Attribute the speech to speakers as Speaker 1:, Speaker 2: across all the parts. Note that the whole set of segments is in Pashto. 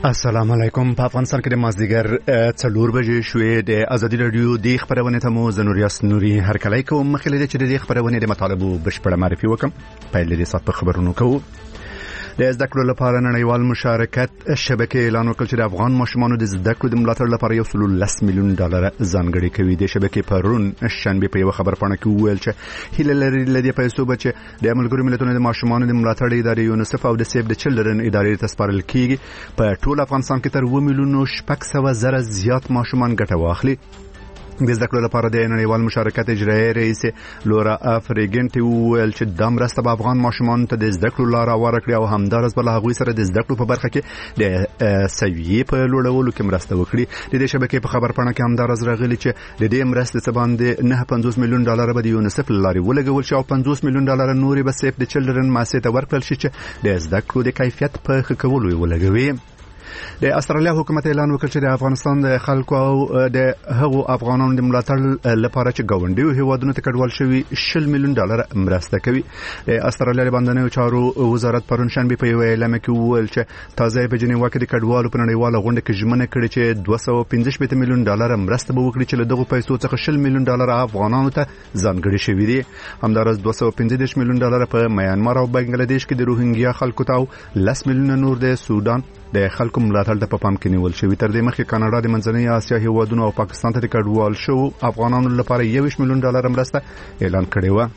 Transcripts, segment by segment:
Speaker 1: السلام علیکم. په افغانستان کې د مازدیګر 4 بجې شوې د ازادي رادیو د خبرونه ته مو زنوریاس نوري هرکلی کوم. مخکې له چې د خبرونه د مطالبو بشپړه معرفي وکم پیل دې سات په خبرونو کوو. د زده کړو لپاره نړیوال مشارکت شبکې اعلان وکړ چې د افغان ماشومانو د زده کړو د ملاتړ لپاره $110 میلیون ځانګړي کوي. د شبکې پرون شنبه په یو خبرپاڼه کې وویل چې هیله لري لدی پیسو بچ د ملګرو ملتونو د ماشومانو د ملاتړ ادارې یونیسف او د سیف د چلډرن ادارې ته سپارل کیږي. په ټول افغانستان کې تر 2 میلیون 600,000 زیات ماشومان ګټه واخلي. د زده کړو لپاره د نړیوال مشارکت اجرایي رئیس لورا افریګنټي وویل چې د مرسته به افغان ماشومانو ته د زده کړو لار ورکړي او همدارس بل هغوی سره د زده کړو په برخه کې د سویې په لوړولو کې مرسته وکړي. د دې شبکې په خبرپاڼه کې همدارس راغلي چې د دې مرستې څخه باندې $950 میلیون به د یونیسف لاري ولګول شي او $50 میلیون نورې به سیف د چلډرن ماسې ته ورکړل شي چې د زده کړو د کیفیت په ښه کولو ولګوي. د استرالیا حکومت اعلان وکړ چې د افغانستان د خلکو او د هغو افغانانو د ملاتړ لپاره چې ګاونډیو هیوادونو ته کډوال شوي $60 میلیون مرسته کوي. د استرالیا د بندنیو چارو وزارت پرون شنبه په یو اعلان کې وویل چې تازه په جنیوا کې د کډوالو په نړیواله غونډه کې ژمنه کړې چې $215 میلیون مرسته به وکړي چې له دغه پیسو څخه $60 میلیون افغانانو ته ځانګړي شوي دي. همدارس $215 میلیون په میانمار او بنگلاديش کې د روهینګیا خلکو ته او $10 میلیون نور د سودان د خلکو ملاتړ ته په پام کې نیول شوی. تر دې مخکې کاناډا د منځنۍ اسیا هیوادونو او پاکستان ته د کډوال شو افغانانو لپاره $20 میلیون مرسته اعلان کړې و.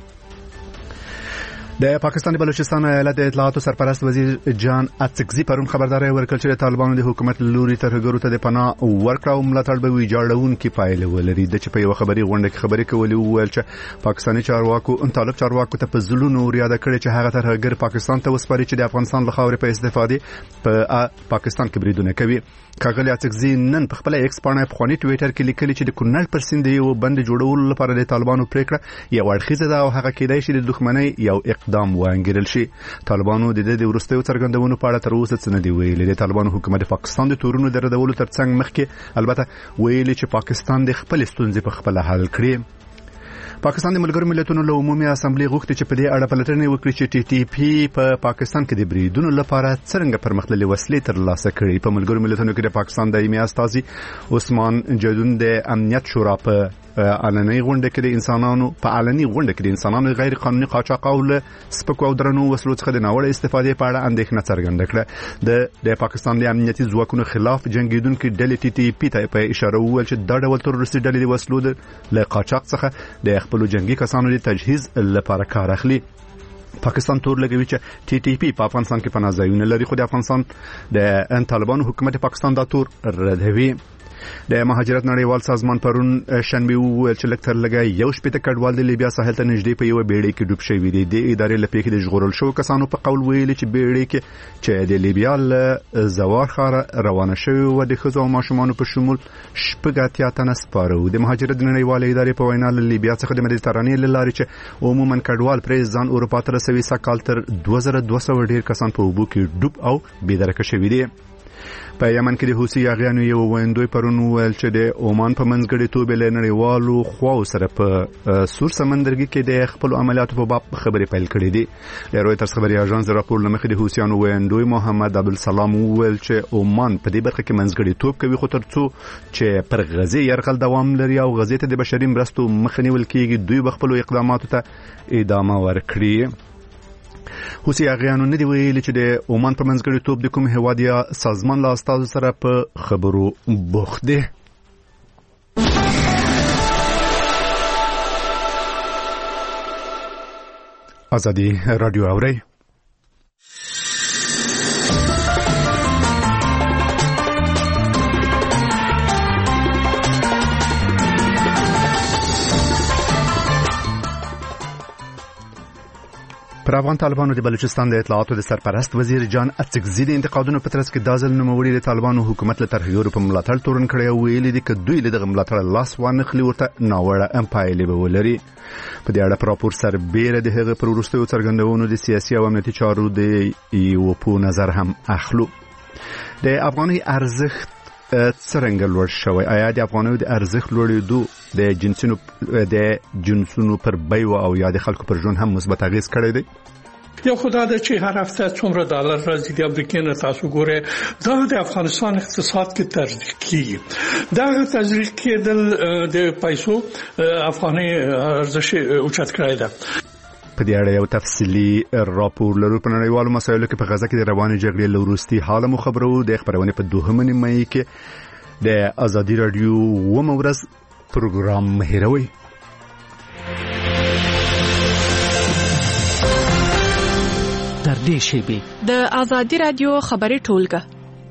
Speaker 1: د پاکستان بلوچستان ایالت د اطلاعاتو سرپرست وزیر جان اتسکزي پرون خبرداري ورکړه چې طالبانو د حکومت لوري ترهګرو ته د پناه ورکړه او ملاتړ به ویجاړون کې پایله ولري. د چې په یو خبري غونډه کې خبري کولې وویل چې پاکستاني چارواکو طالب چارواکو ته په ځلونو ریاده کړې چې هغه ترهګر پاکستان ته وسپاري چې د افغانستان له خاورې په استفادې په پاکستان کې بریدونه کوي. کاغلی اتسکزي نن په خپل ایکس باندې په خونی ټوئیټر کې لیکلي چې د کونړ پر سیند یو بند جوړولو لپاره د طالبانو پریکړه یو اړخیزه ده او هغه کېدای شي د دښمنۍ یو اقدام وانګیرل شي. طالبانو د دې ورستیو څرګندونو په اړه تر اوسه څه نه دی ویلي. د طالبانو حکومت د پاکستان د تورونو د ردولو ترڅنګ مخکې البته ویلي چې پاکستان د خپل ستونزې په خپل حل کړي. پاکستان د ملګرو ملتونو له عمومي اسامبلې غوښتي چې په دې اړه پلټنه وکړي چې ټي ټي پی په پاکستان کې د بریدونو لپاره څنګه پرمختللي وسلې ترلاسه کړي. په ملګرو ملتونو کې د پاکستان دایمي استازي عثمان جدون د امنیت شورا په علني غونډه کې د انسانانو غیر قانوني قاچاق او سپکو او درنو وسلو څخه د ناوړه استفادې په اړه اندېښنه څرګنده کړه. د پاکستان د امنیتي ځواکونو خلاف جنگیدونکو ډلې ټي ټي پی ته په اشاره وویل چې دا ډول تروریستي ډلې د وسلو له قاچاق څخه د خپل جنگي کسانو د تجهیز لپاره کار اخلي. پاکستان تور لګوي چې ټي ټي پی په افغانستان کې پناه ځایونه لري خو د افغانستان د طالبانو حکومت پاکستان دا تور ردوي. د مهاجرت نړیوال سازمان پرون شنبه وویل چې لکتر لګای یو شپته کډوال د لیبیا ساحل ته نږدې په یو بیړۍ کې ډوب شوی دی. د ادارې لپاره د ژغورل شو کسانو په قول ویلي چې بیړۍ کې چې د لیبیا له زوار ښار روانه شوی و د ښځو او ماشومانو په شمول 80 تنه سپاره. د مهاجرت نړیوال ادارې په وینا له لیبیا څخه د مدیترانې لارې چې عموما کډوال پرې ځان اروپا ته رسوي سکال تر 2200 ډیر کسان په اوبو کې ډوب او بېدرکه شوي دي. په یمن کې د حوثي یاغیانو یو ویندوی پرون ویل چې د عمان په منځګړیتوب له نړیوالو خواو سره په سور سمندرګي کې د خپل عملیاتو په باب خبرې پیل کړې دي. د رویټرز خبري اژانس راپور لمخې د حوثیانو ویندوی محمد عبدالسلام ویل چې عمان په دې برخه کې منځګړیتوب کوي خو ترڅو چې پر غزې يرغل دوام لري او غزې ته د بشري مرستو مخه نیول کېږي دوی به خپل اقداماتو ته ادامه ورکړي. حوثي یاغیانو نه دی ویلي چې د عمان په منځګړیتوب د کوم هیواد یا سازمان له استازو سره په خبرو بوخت دي. ازادي رادیو اوري. پر افغان طالبانو د بلوچستان د اطلاعاتو د سرپرست وزیر جان اتسکزي د انتقادونو په ترڅ کې دازل نوموړي د طالبانو حکومت له ترهګرو په ملاتړ تورن کړی او ویلي دي چې دوی له دغه ملاتړ لاس وانخلي ورته ناوړه امپایلې به ولري. په دې اړه راپور سربېره د هغه پر وروستیو څرګندونو د سیاسي او امنیتي چارو د یو په نظر هم اخلو. د افغاني ارزښت څرنګه لوړ شوی؟ آیا د افغانانو د ارزښت لوړېدو د جنسونو پر بیو او یا د خلکو پر ژوند هم مثبت اغیز کړی دی؟
Speaker 2: یو خدای د چې هر هفته څومره ډالر راځي د امریکا نه تاسو ګوره دا د افغانستان اقتصاد کې تزریق کیږي دا تزریق کېدل د پیسو افغاني ارزش اوچت کړی دی.
Speaker 1: په دې اړه یو تفصیلی راپور لرو په نړیوالو مسایلو کې په غزه کې د روانې جګړې لوروستي حال مو خبرو د خبرونه په 2 مې کې د ازادي رادیو ومورز پروګرام هیروي.
Speaker 3: در دې شیبې
Speaker 4: د ازادي رادیو خبري ټولګه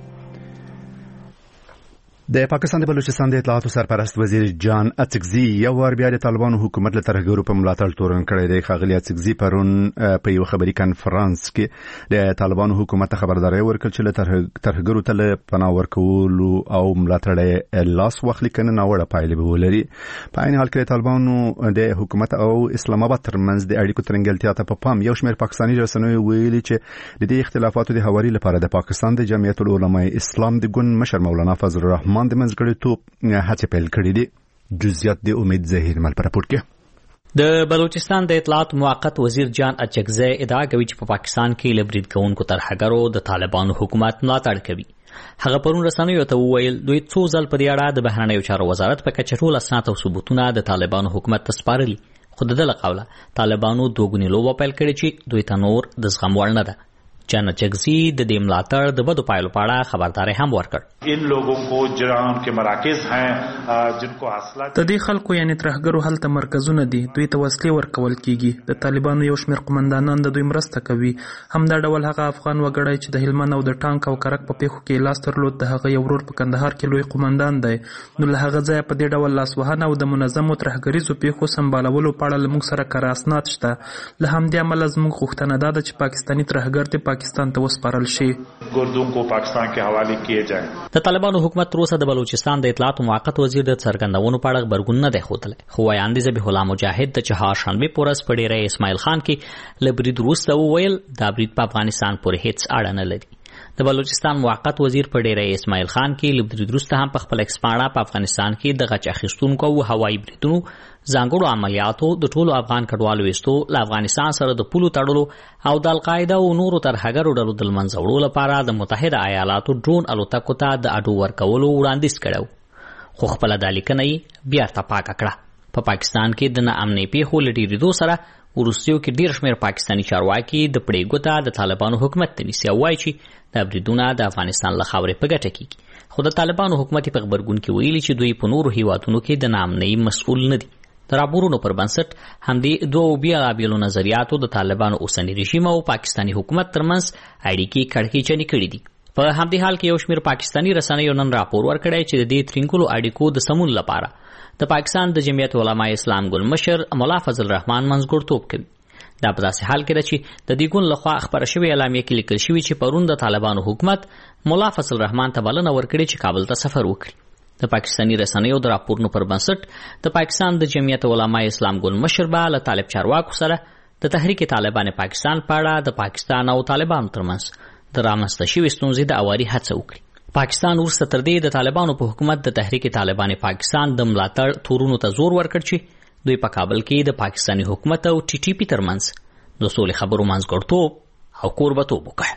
Speaker 1: د پاکستان د بلوچستان د اطلاعاتو سرپرست وزیر جان اڅکزي یو ور بیا د طالبانو حکومت له ترهګرو په ملاتړ تورن کړی دی. ښاغلي اڅکزي پرون په یو خبري کانفرنس کې د طالبانو حکومت خبرداري ورکړه چې له ترهګرو ته پناه ورکولو او ملاتړ لاس واخلي کنه ناوړه پایلې به ولري. په عین حال کې طالبانو د حکومت او اسلام آباد ترمنځ د اړیکو ترنګلتیا ته په پام یو شمېر پاکستاني رسنیو ویلي چې د دې اختلافاتو د هواري لپاره د پاکستان د جمعیت العلماء اسلام د ګوند مشر مولانا فضل الرحمن د منځګړیتوب هڅې پیل کړې دي. جزئیات د امید ظاهر مل پر راپور کې
Speaker 3: د بلوچستان د اطلاعات موقت وزیر جان اچکزی ادعا کوي چې په پاکستان کې لبرید کوونکو ترهګرو د طالبانو حکومت ملاتړ کوي. هغه پرون رسنیو ته وویل دوی څو ځل په دې اړه د بهرنیو چارو وزارت په کچه ټول اسناد او ثبوتونه د طالبانو حکومت ته سپارلي، خو د دې له قوله طالبانو دوګونی لوبه پیل کړې چې دوی ته نور د زغم وړ نه ده. جان اچکزی د دې ملاتړ د بدو پایلو په اړه خبرداري هم ورکړ.
Speaker 5: ان لوگوں کو جرائم کے مراکز ہیں جن کو حاصله
Speaker 6: د دې خلکو یعنی ترهګرو هلته مرکزونه دي، دوی ته وسلې ورکول کیږي. د طالبانو یو شمېر قومندانان د دوی مرسته کوي. همدا ډول هغه افغان وګړی چې د هلمند او د ټانک او کرک په پیښو کې لاس درلود د هغه یو ورور په کندهار کې لوی قومندان دی. نو له هغه ځایه په دې ډول لاسوهنه او د منظمو ترهګریزو پیښو سمبالولو په اړه موږ سره کره اسناد شته. له همدې امله زموږ غوښتنه ده چې پاکستاني ترهګر د پاکستان ته وسپارل شي،
Speaker 5: ګردون کو پاکستان کې حواله کیے جائیں.
Speaker 3: د طالبانو حکومت تر اوسه د بلوچستان د اطلاعات موقت وزیر د څرګندونو په اړه خبرګون نه دی ښودلی، خو وایاندې ذبیح الله مجاهد د چهارشنبې په ورځ په ډیری اسماعیل خان کې له برید وروسته وویل دا برید په افغانستان پورې هیڅ اړه نه لري. د بلوچستان موقت وزیر په ډیری اسماعیل خان کې له برید وروسته هم په خپل ایکسپاڼه په افغانستان کې د غچ اخیستونکو او هوایي بریدونو ځانګړو عملیاتو د ټولو افغان کډوالو ویستو له افغانستان سره د پولو تړلو او د القاعده او نورو ترهګرو ډلو د منځه وړلو لپاره د متحده ایالاتو ډرون الوتکو ته د اډو ورکولو وړاندیز کړو، خو خپله دا لیکنه یې بیرته پاکه کړه. په پاکستان کې د ناامنۍ پیښو له ډېرېدو سره وروستیو کې ډېر شمېر پاکستاني چارواکي د پړې ګوته د طالبانو حکومت ته نیسي او وایي چې دا بریدونه د افغانستان له خاورې په ګټه کېږي. خو د طالبانو حکومت په خبرګون کې ویلي چې دوی په نورو هیوادونو کې د ناامنۍ مسؤل نه دي. د راپورونو پر بنسټ همدې دوه بېلابېلو نظریاتو د طالبانو اوسني رژیم او پاکستاني حکومت ترمنځ اړیکې کړکېچنې کړې دي. په همدې حال کې یو شمېر پاکستاني رسنیو نن راپور ورکړی چې د دې ترینګلو اړیکو د سمون لپاره د پاکستان د جمعیت علماء اسلام ګوند مشر مولا فضل الرحمن منځګړیتوب کوي. دا په داسې حال کې ده چې د دې ګوند لخوا خپره شوې اعلامیه کې لیکل شوي چې پرون د طالبانو حکومت مولا فضل الرحمن ته بلنه ورکړې چې کابل ته سفر وکړي. د پاکستاني رسنیو د راپورونو پر بنسټ د پاکستان د جمعیت علماء اسلام ګوند مشر به له طالب چارواکو سره د تحریک طالبان پاکستان په اړه د پاکستان او طالبانو ترمنځ د رامنځته شوې ستونزې د اواري هڅه وکړي. پاکستان وروسته تر دې د طالبانو په حکومت د تحریک طالبان پاکستان د ملاتړ تورونو ته زور ورکړ چې دوی په کابل کې د پاکستاني حکومت او ټي ټي پي ترمنځ د سولې خبرو منځګړیتوب او کوربتوب وکړي.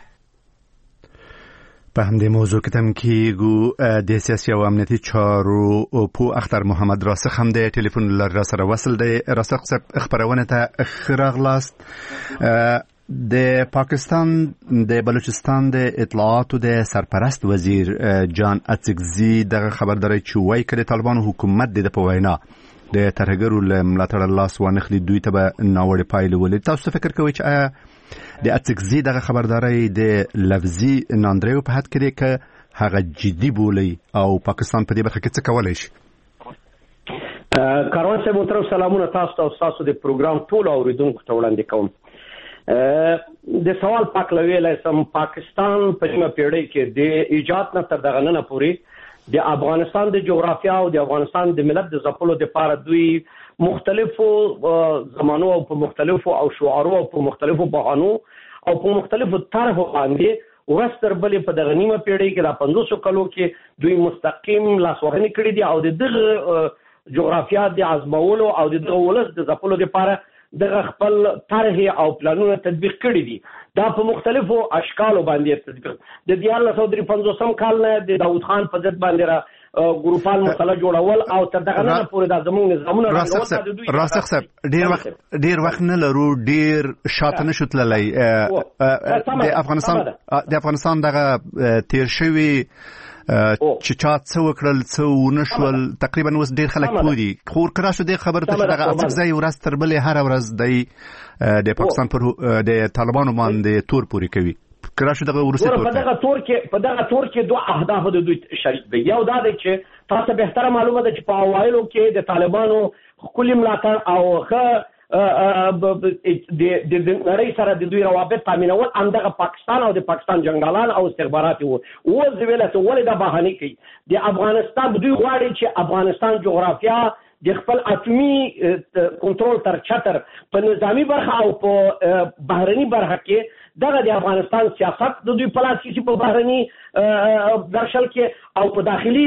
Speaker 1: په همدې موضوع کې تم کېږو د سیاسي او امنیتي چارو په اختر محمد راسخ هم د ټلیفون لر سره وصل دی. راسخ صاحب خبرونه ته ښه راغلاست. د پاکستان د بلوچستان د اطلاعاتو د سرپرست وزیر جان اڅکزي دغه خبرداري چې وایي کړي طالبانو حکومت د په وینا د ترهګرو له ملاتړ لاس وانخلي دوی ته به ناوړه پایلې ولري. تاسو فکر کوئ چې د اڅکزي دغه خبرداري د لفظي ناندریو په حد کې که هغه جدي بولي او پاکستان په دې برخه کې څه کولای شي؟
Speaker 7: کاروان صاحب محترم سلامونه تاسو ته او تاسو د پروګرام ټول اوریدونکو ته وړاندې کوم. د سوال پاکلوي لسم پاکستان په نیمه پیړۍ کې د ایجاد نه تر دغه نه پورې د افغانستان د جغرافیا او د افغانستان د ملت د ځپلو لپاره دوی مختلفو زمانو او په مختلفو او شعارو او په مختلفو بهانو او په مختلفو طرحو باندې ورستر بلې په دغه نیمه پیړۍ کې د 500 کلو کې دوی مستقیم لاسوهنې کړې دي او د دغه جغرافیا د ازمولو او د دغه ولس د ځپلو لپاره د خپل طرح او پلانونه تطبیق کړي دي. دا په مختلفو اشکالو باندې تطبیق. د 1953 کال نه د داوود خان په ضد باندې را ګروپان مسله جوړول او تر دغه نه پورې د زموږ نظامونه
Speaker 1: راسخ صاحب ډیر وخت نه لرو، ډیر شاته نشو تللی. د افغانستان دغه تیر شوی چې چا څه وکړل څه ونه شول تقریبا اوس ډیر خلک پوه دي. خو ورکړه شو دې خبره ته چې دغه اڅکزی ورځ تر بلې هره ورځ د پاکستان پر د طالبانو باندې تور پوري کوي. کړه شو دغه ورسته
Speaker 7: په دغه تور کې دوه اهداف د دوی شریک دي. یو دا دی چې تاسو به تر معلومه ده چې په اوایلو کې د طالبانو خپل ملاتړ او د نړۍ سره د دوی روابط تامینول همدغه پاکستان او د پاکستان جنگالان او استخبارات وو. اوس ویلته ولې د بهانه کوي د افغانستان دوی غواړي چې افغانستان جغرافیا د خپل اټومي کنټرول تر چتر په نظامی برخه او په بهرني برخه کې دغه د افغانستان سیاست د دوی په لاس کې په بهرني درشل کې او په داخلي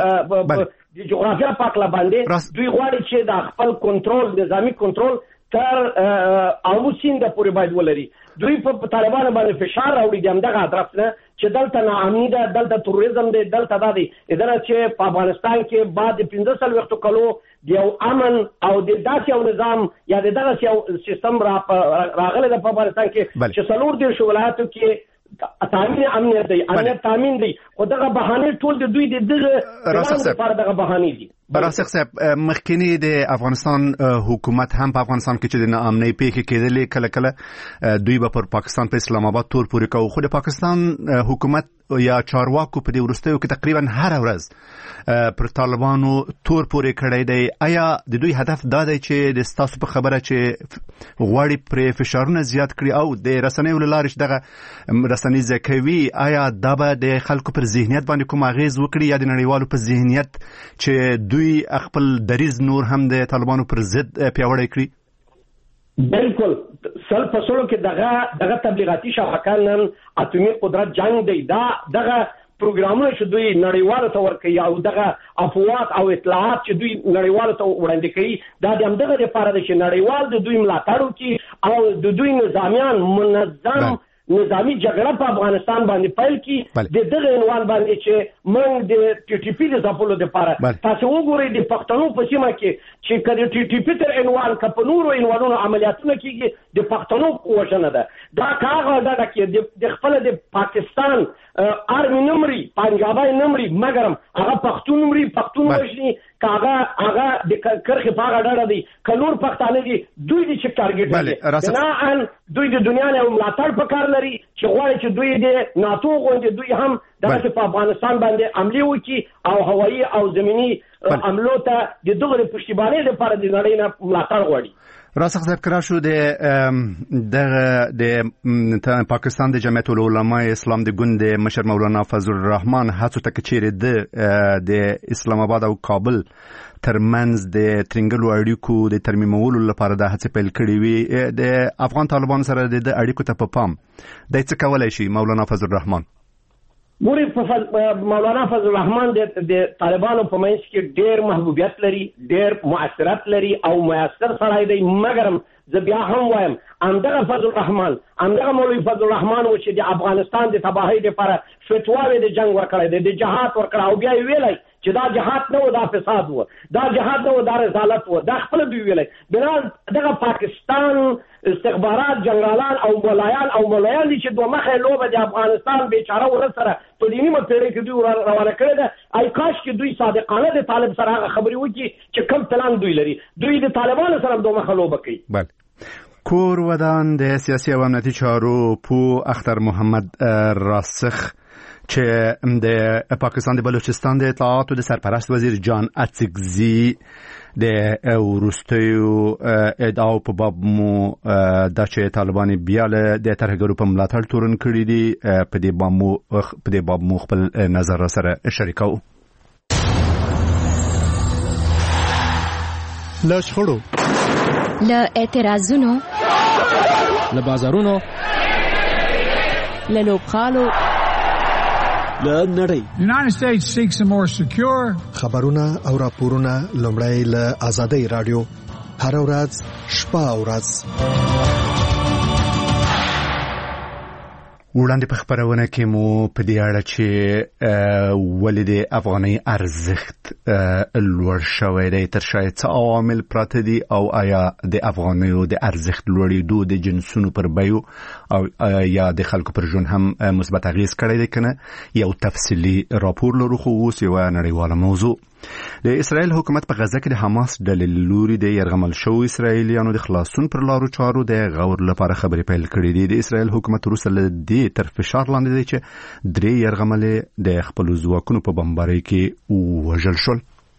Speaker 7: د جغرافیا پاکله باندې دوی غواړي چې د خپل کنټرول نظامی کنټرول تر عامو سیند پورې باید ولري. دوی په طالبانو باندې فشار راوړي د همدغه هدف نه چې دلته ناامني ده، دلته تروریزم دی، دلته دا دی اداره چې په افغانستان کې بعد 15 کالو د یو امن او د داسې یو نظام یا د دغه یو سیستم راغلی د افغانستان کې چې 40 ولایتو کې تامین امنیت دی، امنیت تامین دی. خو دغه بهانه ټول د دوی دغه لپاره دغه بهانه دي.
Speaker 1: راسخ صاحب مخکینی د افغانستان حکومت هم په افغانستان کې چې د ناامنۍ پیښې کېدلې کله کله دوی به پر پاکستان په اسلام آباد تور پورې کوي. خو د پاکستان حکومت یا چارواکو په دې وروستیو کې تقریبا هر ورځ پر طالبانو تور پورې کړی دی. آیا د دوی هدف دا دی چې د ستاسو په خبره چې غواړي پر فشارونه زیات کړي او د رسنیو له لارې دغه رسنۍ زکوي، آیا دا به د خلکو پر ذهنیت باندې کوم اغیز وکړي یا د نړیوالو په ذهنیت چې دوی خپل دریز نور هم د طالبانو پر ضد پیاوړی کړي؟
Speaker 7: بالکل سل فصلو کې دغه تبلیغاتي شبکه نن اټومي قدرت جنگ دی. دغه پروګرامونه چې دوی نړیوالو ته ورکوي او دغه افواج او اطلاعات چې دوی نړیوالو ته وړاندې کوي دا د همدغه لپاره دی چې نړیوال د دوی ملاتړ وکړي او د دوی نظامیان منظم نظامی جګړه په افغانستان باندې پیل کی د دغه عنوان باندې چې موږ د ټي ټي پی د ځپلو لپاره تاسو وګورئ د پښتنو په سیمه کې چې کله ټي ټي پی تر عنوان کپ نورو عنوانونو عملیاتونه کیږي د پښتنو وژنه ده. دا کاغه دا کې د خپل د پاکستان آرمي نمرې پنجابي نمرې مګرم هغه پښتون نمرې پښتون وژني هغه د کرخه پاغه ډړه دي کلور پښتانه دي دوی د چې ټارګټ دي نه ان دوی د دنیا نه ملاتړ پکار لري چې غواړي چې دوی د ناتو غونډې دوی هم دغه په افغانستان باندې عملي وکړي او هوایي او زمینی عملو ته د دغه پښتیبانۍ لپاره د نړۍ نه ملاتړ غواړي.
Speaker 1: راسخ صاحب کرا شو د پاکستان د جمعیت العلماء اسلام د ګوند مشر مولانا فضل الرحمن هڅو ته چیرې د اسلام آباد او کابل ترمنځ د ترنګلو اړیکو د ترمیمولو لپاره د هڅې پیل کړې وي. د افغان طالبانو سره د اړیکو ته په پام د څه کولای شي مولانا فضل الرحمن؟
Speaker 7: ګوري مولانا فضل الرحمن د طالبانو په منځ کې ډېر محبوبیت لري، ډېر مؤثرات لري او مؤثر سړی دی. مګر زه بیا هم وایم همدغه فضل الرحمن همدغه مولوي فضل الرحمن و چې د افغانستان د تباهۍ لپاره فتواوې د جنگ ورکړی دی، د جهاد ورکړی او بیا یې ویلی چې دا جهاد نه و، دا فساد و، دا جهاد نه و، دا رسالت و، دا خپل دوی ویلی. بنا دغه پاکستان استخبارات جنرالان او مولایان دي چې دوه مخه لوبه د افغانستان بیچاره ور سره په دې نیمه پیړۍ کې دوی روانه کړې ده. ای کاش کې دوی صادقانه د طالب سره هغه خبرې وکړي چې کوم پلان دوی لري. دوی د طالبانو سره دوه مخه لوبه کوي.
Speaker 1: بله کور ودان د سیاسي او امنیتي چارو پو اختر محمد راسخ چې د پاکستان د بلوچستان د اطلاعاتو د سرپرست وزیر جان اڅکزي د وروستیو ادعاو په باب مو دا چې طالبان بیا له د ترهګرو په ملاتړ تورن کړي دي په دې باب مو خپل نظر سره شریکو.
Speaker 8: له شخړو،
Speaker 9: له اعتراضونو،
Speaker 8: له بازارونو،
Speaker 9: له لوبخالو،
Speaker 8: له نړۍ.
Speaker 10: The United States seeks a more secure.
Speaker 8: خبرونه او راپورونه لومړی له آزادۍ رادیو هر ورځ شپه او ورځ.
Speaker 1: وړاندې په خبرونه کې مو په دې اړه چې ولې د افغاني ارزښت لوړ شوی دی تر شاید څه عوامل پراته دي او آیا د افغانیو د ارزښت لوړېدو د جنسونو پر بیو او یا د خلکو پر ژوند هم مثبت اغیز کړی دی کنه. یو تفصیلي راپور لرو خو اوس یوه نړیواله موضوع. د اسرائیل حکومت په غزه کې د حماس ډلې لوري د یرغمل شوو اسرائیلیانو د خلاصون پر لارو چارو د غور لپاره خبرې پیل کړې دي. د اسرائیل حکومت وروسته له دې تر فشار لاندې دی چې 3 یرغملې د خپل ځواکونو په بمبارۍ کې وژل شول.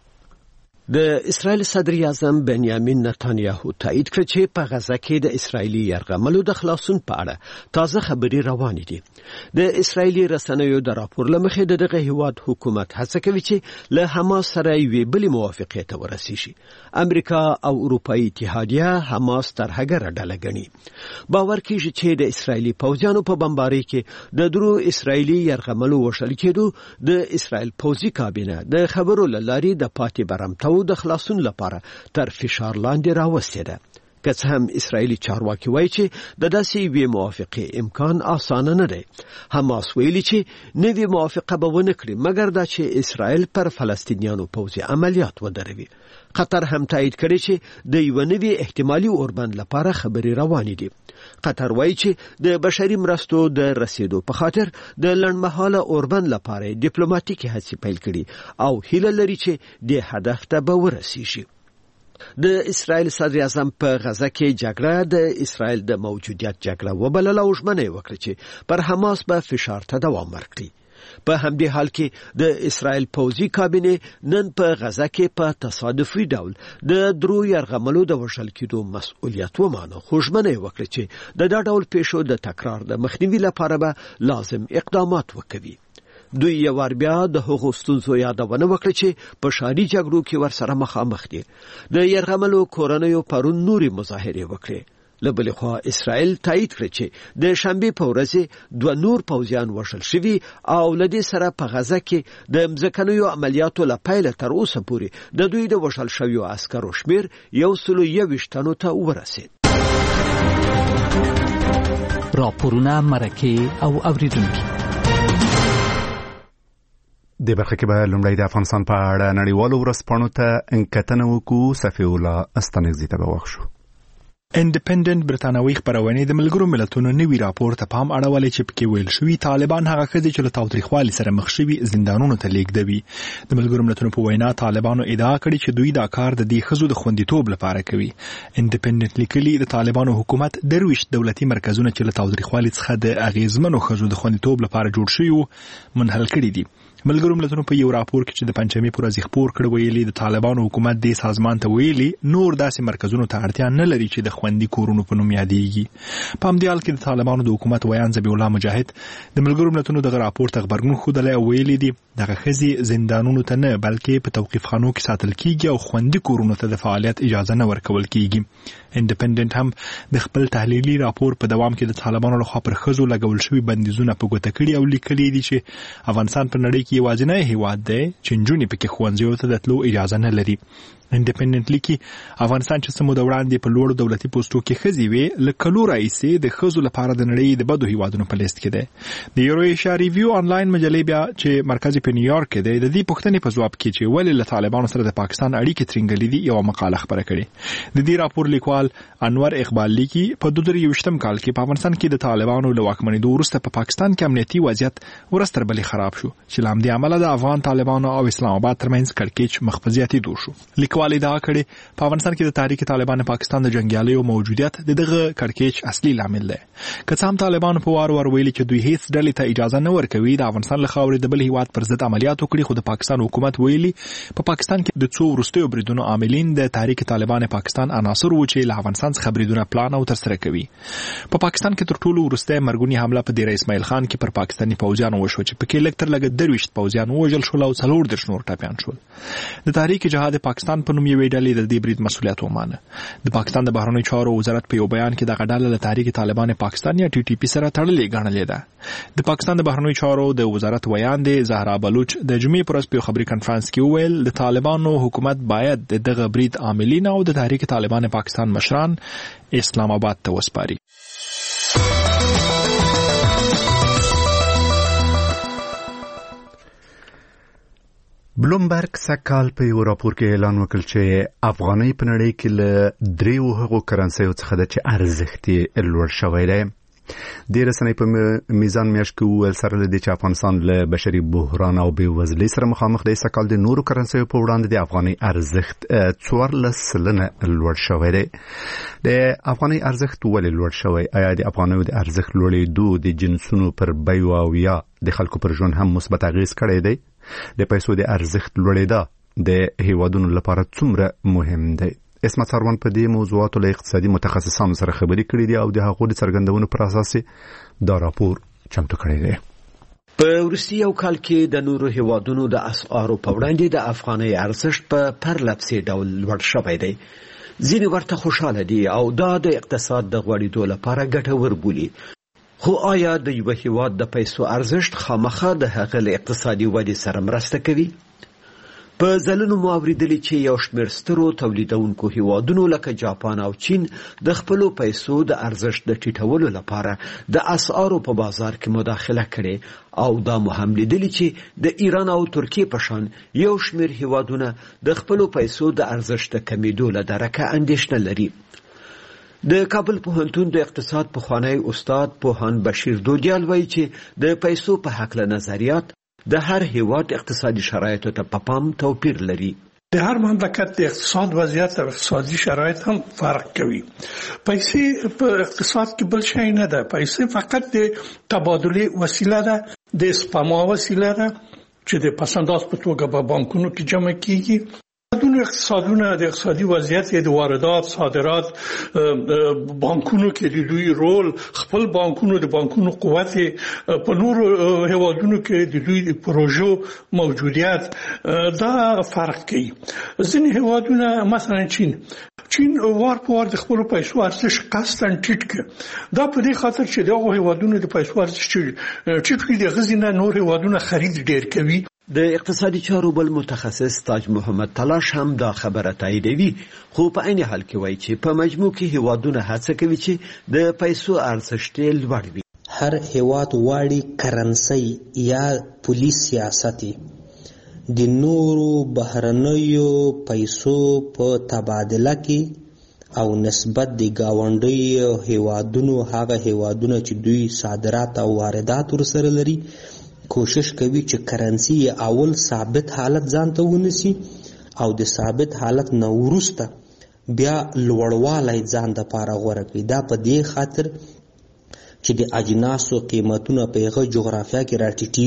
Speaker 10: د اسرائیل صدر اعظم بنیامین نتانیاهو تایید کړ چې په غزه کې د اسرائیلي یرغملو د خلاصون په اړه تازه خبرې روانې دي. د اسرائیلي رسنیو د راپور لمخې دغه هیواد حکومت هڅه کوي چې له حماس سره یوې بلې موافقې ته ورسیږي. امریکا او اروپאי اتحادیه حماس ترهګره ډله ګڼي. باور کیږي چې د اسرائیلي پوځیانو په بمبارۍ کې د 3 اسرائیلي یرغملو وشل کېدو د اسرائیل پوځي کابینه د خبرو لاري د پاتې برمتو د خلاصون لپاره تر فشار لاندې راوستې ده. که څه هم اسرائیلي چارواکي وایي چې د داسې یوې موافقې امکان اسانه نه دی. حماس ویلي چې نوې موافقه به ونه کړي مګر دا چې اسرائیل پر فلسطینیانو پوځي عملیات ودروي. قطر هم تایید کړي چې د یو نوې احتمالي اوربند لپاره خبرې روانې دي. قطر وایي چې د بشري مرستو د رسیدو په خاطر د لنډمهاله اوربند لپاره ډیپلوماټیکي هڅې پیل کړي او هیله لري چې د هدف ته به ورسیږي. د اسرائیل صدر اعظم په غزه کې جګړه د اسرائیل د موجودیت جګړه وبلله او ژمنه وکړه چې پر حماس به فشار ته دوام ورکړي. په همدې حال کې د اسرائیل پوځي کابینه نن په غزه کې په تصادفي ډول د 3 یرغملو د وژل کېدو مسؤلیت ومانه خو ژمنه وکړه چې د دا ډول پیښو د تکرار د مخنیوي لپاره به لازم اقدامات وکړي. دوی یو ور بیا د هغو ستونزو یادونه وکړه چې په ښاري جګړو کې ورسره مخامخ دي. د یرغملو کورنیو پرون نوري مظاهره وکړه. لبل خو اسرائیل تایید کړ چې د شنبه په ورځ 2 نور پوځیان وژل شوي او لدې سره په غزه کې د مځکنیو عملیاتو لپاره تر اوسه پورې د دوی د وژل شویو عسکرو شمیر 121 تنو ته ورسید.
Speaker 11: راپورونه مرکه او اوریدونکو
Speaker 1: د برخه کې به لومړی د افغانستان په اړه نړیوالو ورځپاڼو ته کتنه وکړو. صفی الله استانکزي ته به وښو.
Speaker 12: انډیپندنت برتانوي خبرونه د ملګرو ملتونو نوي راپور ته پام اړولې چې پکې ویل شوی طالبان هغه ښځې چې له تاوتریخوالي سره مخ شوي زندانونو ته لیږدوي. د ملګرو ملتونو په وینا طالبانو ادعا کړې چې دوی دا کار د دې ښځو د خوندیتوب لپاره کوي. انډیپندنت لیکلي د طالبانو حکومت درویش دولتي مرکزونه چې له تاوتریخوالي څخه د اغیزمنو ښځو د خوندیتوب لپاره جوړ شوي منحل کړي دي. ملګرو ملتونو په یو راپور کې چې د پنځمې پر ورځ خبر کړ ویلي د طالبانو حکومت د سازمان ته ویلي نور داسې مرکزونو ته اړتیا نه لري چې د خوندي کورونو په نوم یادېږي. په همدې حال کې د طالبانو د حکومت ویان ذبیح الله مجاهد د ملګرو ملتونو دغه راپور ته خبرګون ښودلی او ویلي دي دغه ښځې زندانونو ته نه بلکې په توقیفخانو کې ساتل کیږي او خوندي کورونو ته د فعالیت اجازه نه ورکول کیږي. انډیپندنت هم د خپل تحلیلي راپور په دوام کې د طالبانو لخوا پر ښځو لګول شوي بندیزونه په ګوته کړي او لیکلي دي چې افغانستان په نړۍ کې یوازینی هیواد دی چې نجونې پکې ښوونځیو ته د تلو اجازه نه لري. انډیپندنټلی کې افغانستان چې سمو د وړاندې په لوړو دولتي پوسټو کې ښځې وي له کلو راهیسې د ښځو لپاره د نړۍ د بدو هیوادونو په لیست کې دی. د یورویشیا ریویو آنلاین مجلې بیا چې مرکز په نیویارک کې دی د دې پوښتنې په ځواب کې چې ولې له طالبانو سره د پاکستان اړیکې ترنګلې دي یو مقاله خبره کړې. د دې راپور لیکوال انور اقبال لیکي په 2023م کال کې په افغانستان کې د طالبانو له واکمنېدو وروسته په پاکستان کې امنیتي وضعیت ورستر بلې خراب شو چې له همدې امله د افغان طالبانو او اسلام آباد ترمنځ کړکېچ مخ په زیاتېدو شو. لیکوال ادعا کړې په افغانستان کې د تحریک طالبان پاکستان د جنگیالیو موجودیت دغه کړکېچ اصلي لامل دی. که څه هم طالبان په وار ویلي چې دوی هیڅ ډلې ته اجازه نه ورکوي د افغانستان له خاورې د بل هیواد پر ضد عملیات وکړي خو د پاکستان حکومت ویلي په پاکستان کې د څو وروستیو بریدونو عاملین د تحریک طالبان پاکستان عناصر و چې له افغانستان څخه بریدونه پلان او ترسره کوي. په پاکستان کې تر ټولو وروستۍ مرګونی حمله په ډیر اسماعیل خان کې پر پاکستاني پوځیانو وشو چې پکې لکتر لګ درويشت پوځیان وژل شول او 4 نور ټاپیان شول. د تحریک جهاد پاکستان په نوم یوې ډلې د دې برید مسؤلیت ومانه. د پاکستان د بهرنیو چارو وزارت په یو بیان کې دغه ډله له تحریک طالبان پاکستان یا TTP سره تړلې ګڼلې ده. د پاکستان د بهرنیو چارو د وزارت ویاندې زهرا بلوچ د جمعې پر ورځ په خبري کانفرنس کې وویل د طالبانو حکومت باید دغه برید عاملین او د تحریک طالبان پاکستان مشران اسلام آباد ته وسپاري.
Speaker 1: بلومبرګ سکهال په یو راپور کې اعلان وکړ چې افغانۍ په نړۍ کې له 3 هغو کرنسیو څخه ده چې ارزښت یې لوړ شوی دی. د رسنۍ په میزان میاشت کې وویل سره له دې چې افغانستان له بشري بحران او بېوزلۍ سره مخامخ دی، سکهال د نورو کرنسیو په وړاندې د افغانۍ ارزښت 14% لوړ شوی دی. د افغانۍ ارزښت ولې لوړ شوی؟ آیا د افغانیو د ارزښت لوړېدو د جنسونو پر بیو او یا د خلکو پر ژوند هم مثبت اغېز کړی دی؟ د پیسو د ارزښت لوړېدا د هیوادونو لپاره څومره مهم دی؟ اسمت سروان په دې موضوعاتو له اقتصادي متخصصانو سره خبرې کړې دي او د هغو د څرګندونو پر اساس دا راپور چمتو کړی دی.
Speaker 10: په وروستي یو کال کې د نورو هیوادونو د اسعارو په وړاندې د افغانۍ ارزښت په پرلپسې ډول لوړ شوی دی. ځینې ورته خوشاله دي او دا د اقتصاد د غوړېدو لپاره ګټور بولي. خو آیا د یو هیواد د پیسو ارزښت خامخا د هغه له اقتصادي ودې سره مرسته کوي؟ په ځلونو مو اورېدلي چې یو شمېر سترو تولیدونکو هیوادونو لکه جاپان او چین د خپلو پیسو د ارزښت د ټیټولو لپاره د اسعارو په بازار کې مداخله کړې او دا مو هم لیدلي چې د ایران او ترکیې په شان یو شمېر هیوادونه د خپلو پیسو د ارزښت د کمیدو له درکه اندېښنه لري. د کابل پوهنتون د اقتصاد پخوانی استاد پوهان بشیر دودیال وایي چې د پیسو په هکله نظریات د هر هیواد اقتصادي شرایطو ته په پام توپیر لري.
Speaker 2: د هر مملکت د اقتصاد وضعیت او اقتصادي شرایط هم فرق کوي. پیسې په اقتصاد کې بل شی نه ده. پیسې فقط د تبادله وسیله ده، د سپما وسیله ده چې د پسنداز په توګه په بانکونو کې جمع کیږي. اقتصادونه د اقتصادي وضعیت د واردات صادرات بانکونو کې د دوی رول، خپل بانکونو د بانکونو قوت، په نورو هیوادونو کې د دوی د پروژو موجودیت دا فرق کوي. ځینې هیوادونه مثلا چین وار په وار د خپل پیسو ارزښت قصداً ټیټ کړ. دا په دې خاطر چې دغه هیوادونو د پیسو ارزښت ټیټ کړي، د غزینه نور هیوادونه خرید ډیر کوي.
Speaker 10: د اقتصادي چارو بل متخصص تاج محمد تلاش هم دا خبره تاییدوي، خو په عین حال کې وایي چې په مجموع کې هیوادونه هڅه کوي چې د پیسو ارزښت لوړ وي.
Speaker 13: هر هیواد واړي کرنسي یا پولی سیاستي د نورو بهرنیو پیسو په تبادله کې او نسبت د گاونډیو هیوادونو هغه هیوادونه چې دوی صادرات او واردات ورسره لري کوشش کوي چې کرنسي اول ثابت حالت ځان ته ونیسي او د ثابت حالت نه وروسته بیا لوړوالی ځان دپاره غوره کړي. دا په دې خاطر چې د اجناسو قیمتونه په هغه جغرافیه کې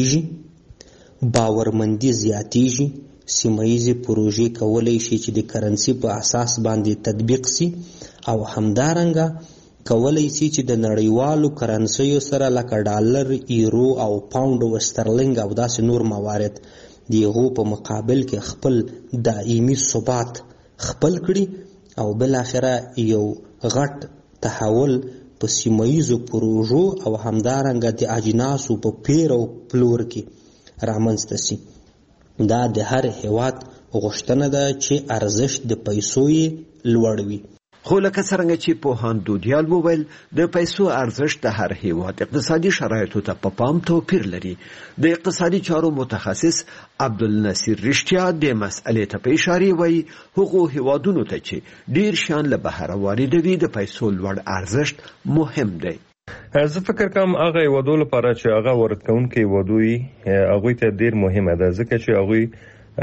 Speaker 13: راټیټیږي، باورمندي زیاتیږي، سیمهیزې پروژې کولی شي چې د کرنسي په اساس باندې تطبیق سي او همدارنګه کولی شي چې د نړیوالو کرنسیو سره لکه ډالر، ایرو او پاوند او سترلنګ او داسې نور موارد د هغو په مقابل کې خپل دائمي ثبات خپل کړي او بالاخره یو غټ تحول په سیمهیزو پروژو او همدارنګه د اجناسو په پیر او پلور کې رامنځته سي. دا د هر هیواد غوښتنه ده چې ارزښت د پیسو یې لوړ وي.
Speaker 10: خو لکه څرنګه چې پوهان دودیال وویل د پیسو ارزښت د هر هیواد اقتصادي شرایطو ته په پام توپیر لري. د اقتصادي چارو متخصص عبدالنصیر رښتیا د مسئلې ته په اشاره وایي هغو هیوادونو ته چې ډیر شیان له بهره واردوي د پیسو لوړ ارزښت مهم دی.
Speaker 14: زه فکر کوم هغه هیوادو لپاره چې هغه وارد کوونکي هیوادوي هغوی ته ډیر مهمه ده، ځکه چې هغوی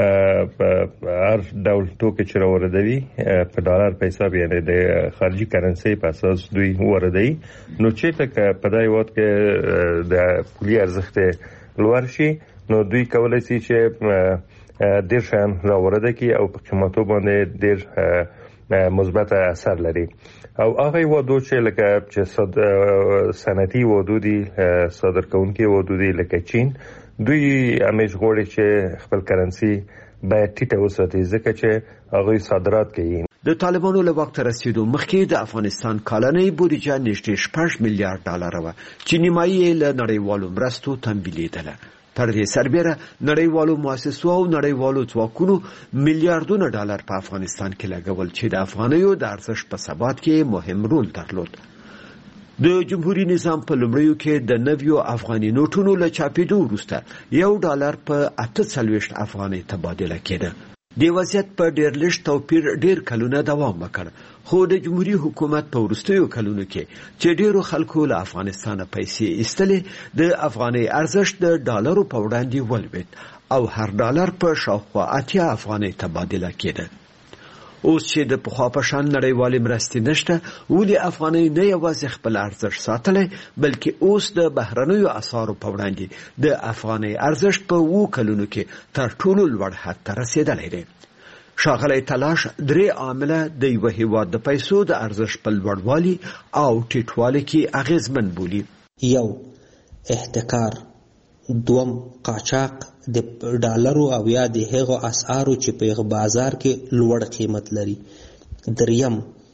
Speaker 14: هر ډول توکي چې راوردوي په ډالر په حساب یعنی د خارجي کرنسي په اساس دوی واردوي. نو چې په دای وخت کې د پولي ارزښت لوړ شي نو دوی کولای شي چې ډیر شان راورده کی او په قیمتو باندې ډیر مثبت اثر لري. او هغه هیوادو چې لکه چې صنعتي هیوادو دي صادر کوونکي هیوادو دي لکه چین، دوی همیش غواړي چې خپل کرنسي باید ټیټه وساتي ځکه چې هغوی صادرات کوي.
Speaker 10: د طالبانو له وخت رسیدو مخکې د افغانستان کلنۍ بودیجه نږدې 6 میلیارډ ډالر وه چې نیمایي یې له نړیوالو مرستو تمویلېدله. پر دې سربېره نړیوالو مؤسسو او نړیوالو ځواکونو میلیارډونه ډالر په افغانستان کې لګول چې د افغانیو د ارزښت په ثبات کې مهم رول درلود. د جمهوریت نظام په لومړیو کې د نویو افغاني نوټونو له چاپېدو وروسته $1 په 48 افغانۍ تبادله کېده. د وضعیت په ډېر لږ توپیر ډېر کلونه دوام وکړ، خو د جمهوریت حکومت په وروستیو کلونو کې چې ډېرو خلکو له افغانستانه پیسې ایستلې، د افغانۍ ارزښت د ډالرو په وړاندې ولوېد او هر ډالر په شاوخوا 80 افغانۍ تبادله کېده. اوس چې د پخوا په شان نړیوالې مرستې نشته، ولې افغانۍ نه یوازې خپل ارزښت ساتلی بلکې اوس د بهرنیو اسعارو په وړاندې د افغانۍ ارزښت په 7 کلونو کې تر ټولو لوړ حد ته رسېدلی دی. ښاغلی تلاش 3 عامله د یو هیواد د پیسو د ارزښت په لوړوالي او ټیټوالي کې اغیزمن بولي.
Speaker 13: یو، احتکار. دوم، قاچاق د ډالرو او یا د هغو اسعارو چې په بازار کې لوړ قیمت لري. دریم،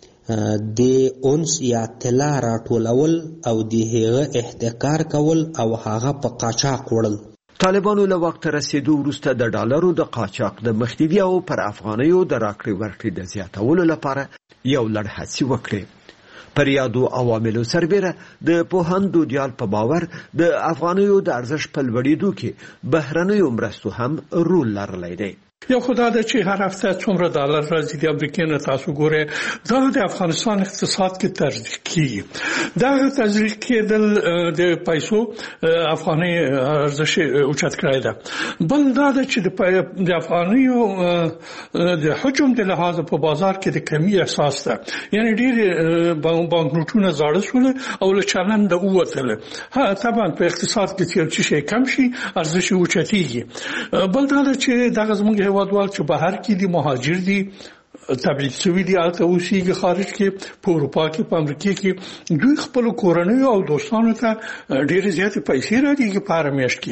Speaker 13: د اونس یا طلا راټولول او د هغه احتکار کول او هغه په قاچاق وړل.
Speaker 10: طالبانو له وخت رسیدو وروسته د ډالرو د قاچاق د مخنیوي او پر افغانیو د راکړې ورکړې د زیاتولو لپاره یو لړ هڅې وکړې. پر یادو عواملو سربېره د پوهاند دودیال په باور د افغانیو د ارزښت په لوړېدو کې بهرنیو مرستو هم رول لرلی دی.
Speaker 2: یو خدا ده چې هر هفته څومره ډالر راځي د امریکا نه، تاسو ګورئ دا د افغانستان اقتصاد کې تزریق کیږي. دا تزریق کېدل د پیسو افغاني ارزښت اوچت کړی ده. بل دا ده چې د افغانیو د حجم د لحاظ په بازار کې د کمی احساس ده، یعنی ډېر بانکنوټونه زاړه شول او له چلند ووتل. طبعا په اقتصاد کې چې شي کم شي ارزښت اوچتېږي. بل دا ده چې دغه زموږ هیوادوال چې بهر کې دي، مهاجر دي، تبعید شوي دي، هلته اوسېږي خارج کې، په اروپا کې، په امریکا کې، دوی خپلو کورنیو او دوستانو ته ډېرې زیاتې پیسې رالیږي په هره میاشت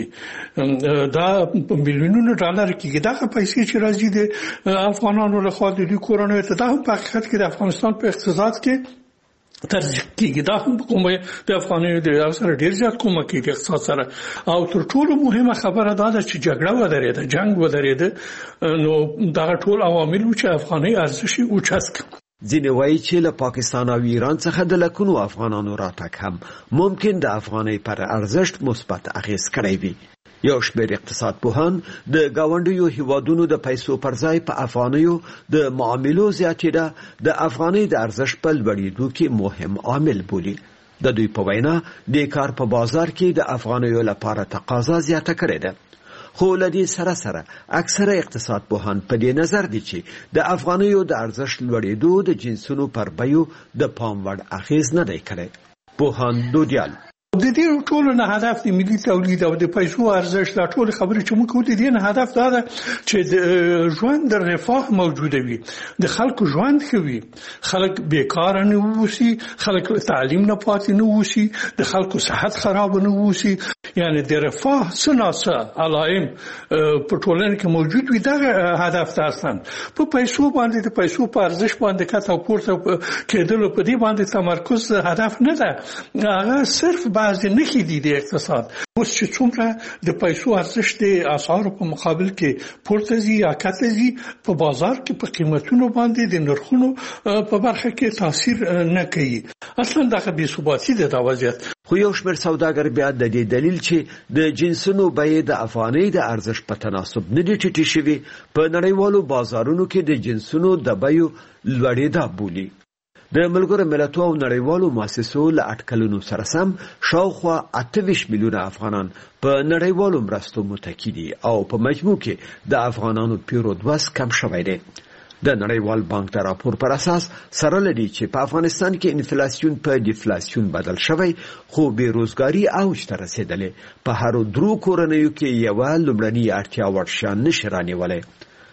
Speaker 2: کې. دا په میلیونونو ډالر کېږي. دغه پیسې چې راځي د افغانانو لخوا د دوی کورنیو ته، دا هم په حقیقت کې د افغانستان په اقتصاد کې ترجیح کېږي. دا هم کومه د افغانیو د سره ډېر زیات کومک کېږي اقتصاد سره. او تر ټولو مهمه خبره دا ده چې جګړه ودرېده، جنگ ودرېده، نو دغه ټول عوامل چې افغانۍ ارزښت اوچت کړ.
Speaker 10: ځینې وایي چې له پاکستان او ایران څخه د لکونو افغانانو راتګ هم ممکن د افغانۍ پر ارزښت مثبت اغیز کړی وي. یو شمېر اقتصاد پوهان د ګاونډیو هیوادونو د پیسو پر ځای په افغانیو د معاملو زیاتېدا د افغانۍ د ارزښت په لوړېدو کې مهم عامل بولي. د دوی په وینا د کار په بازار کې د افغانیو لپاره تقاضا زیاته کړې ده. خو له دې سره سره اکثره اقتصاد پوهان په دې نظر دي چې د افغانیو د ارزښت لوړېدو د جنسونو پر بیو د پام وړ اغیز نه دی کړی. پوهان دودیال
Speaker 2: د دې ټولو نه هدف د ملي تولید او د پیسو ارزښت، دا ټول خبرې چې موږ کوو د دې نه هدف دا ده چې د ژوند د رفاه موجوده وي، د خلکو ژوند ښه وي، خلک بیکاره نه ووسي، خلک تعلیم نه پاتې نه ووسي، د خلکو صحت خراب نه ووسي. یعنی د رفاه سناسه علائم په ټولنه کې موجود وي. دغه هدف ده. اصلا په پیسو باندې د پیسو په ارزښت باندې کته او پورته کېدلو په دې باندې تمرکز هدف نه ده. هغه صرف بعضې نښې دي د اقتصاد. اوس چې څومره د پیسو ارزښت د اسعارو په مقابل کې پورته ځي یا کته ځي، په بازار کې په قیمتونو باندې د نرخونو په برخه کې تاثیر نه کوي. اصلا دغه بې ثباتي ده دا وضعیت.
Speaker 10: خو یو شمېر سوداګر بیا د دې دلیل چې د جنسونو بیې د افغانۍ د ارزښت په تناسب نه دي ټیټې شوي، په نړیوالو بازارونو کې د جنسونو د بیو لوړېدا بولي. د ملګرو ملتونو او نړیوالو مؤسسو له اټکلونو سره سم شاوخوا 28 میلیونه افغانان په نړیوالو مرستو متکی دي او په مجموع کې د افغانانو پیرود وس کم شوی دی. د نړیوال بانک د راپور پر اساس سره لري چې په افغانستان کې انفلاسیون په ډیفلاسیون بدل شوی، خو بیروزګاری اوج ته رسیدلې. په هر درو کورنیو کې یو لومړنی اړتیا وړ شیان نشي رانیولای.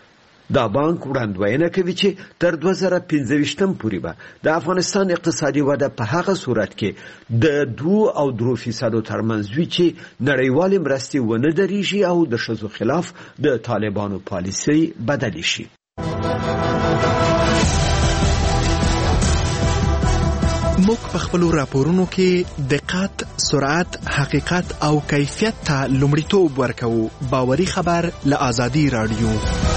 Speaker 10: دا بانک وړاندوینه کوي چې تر 2025 پورې به د افغانستان اقتصادي وده په هغه صورت کې د 2 او 3% ترمنځ وي چې نړیوالې مرستې ونه درېږي او د ښځو خلاف د طالبانو پالیسي بدلې شي.
Speaker 8: موږ په خپلو راپورونو کې دقت، سرعت، حقیقت او کیفیت ته لومړیتوب ورکوو. باوري خبر له آزادي رادیو.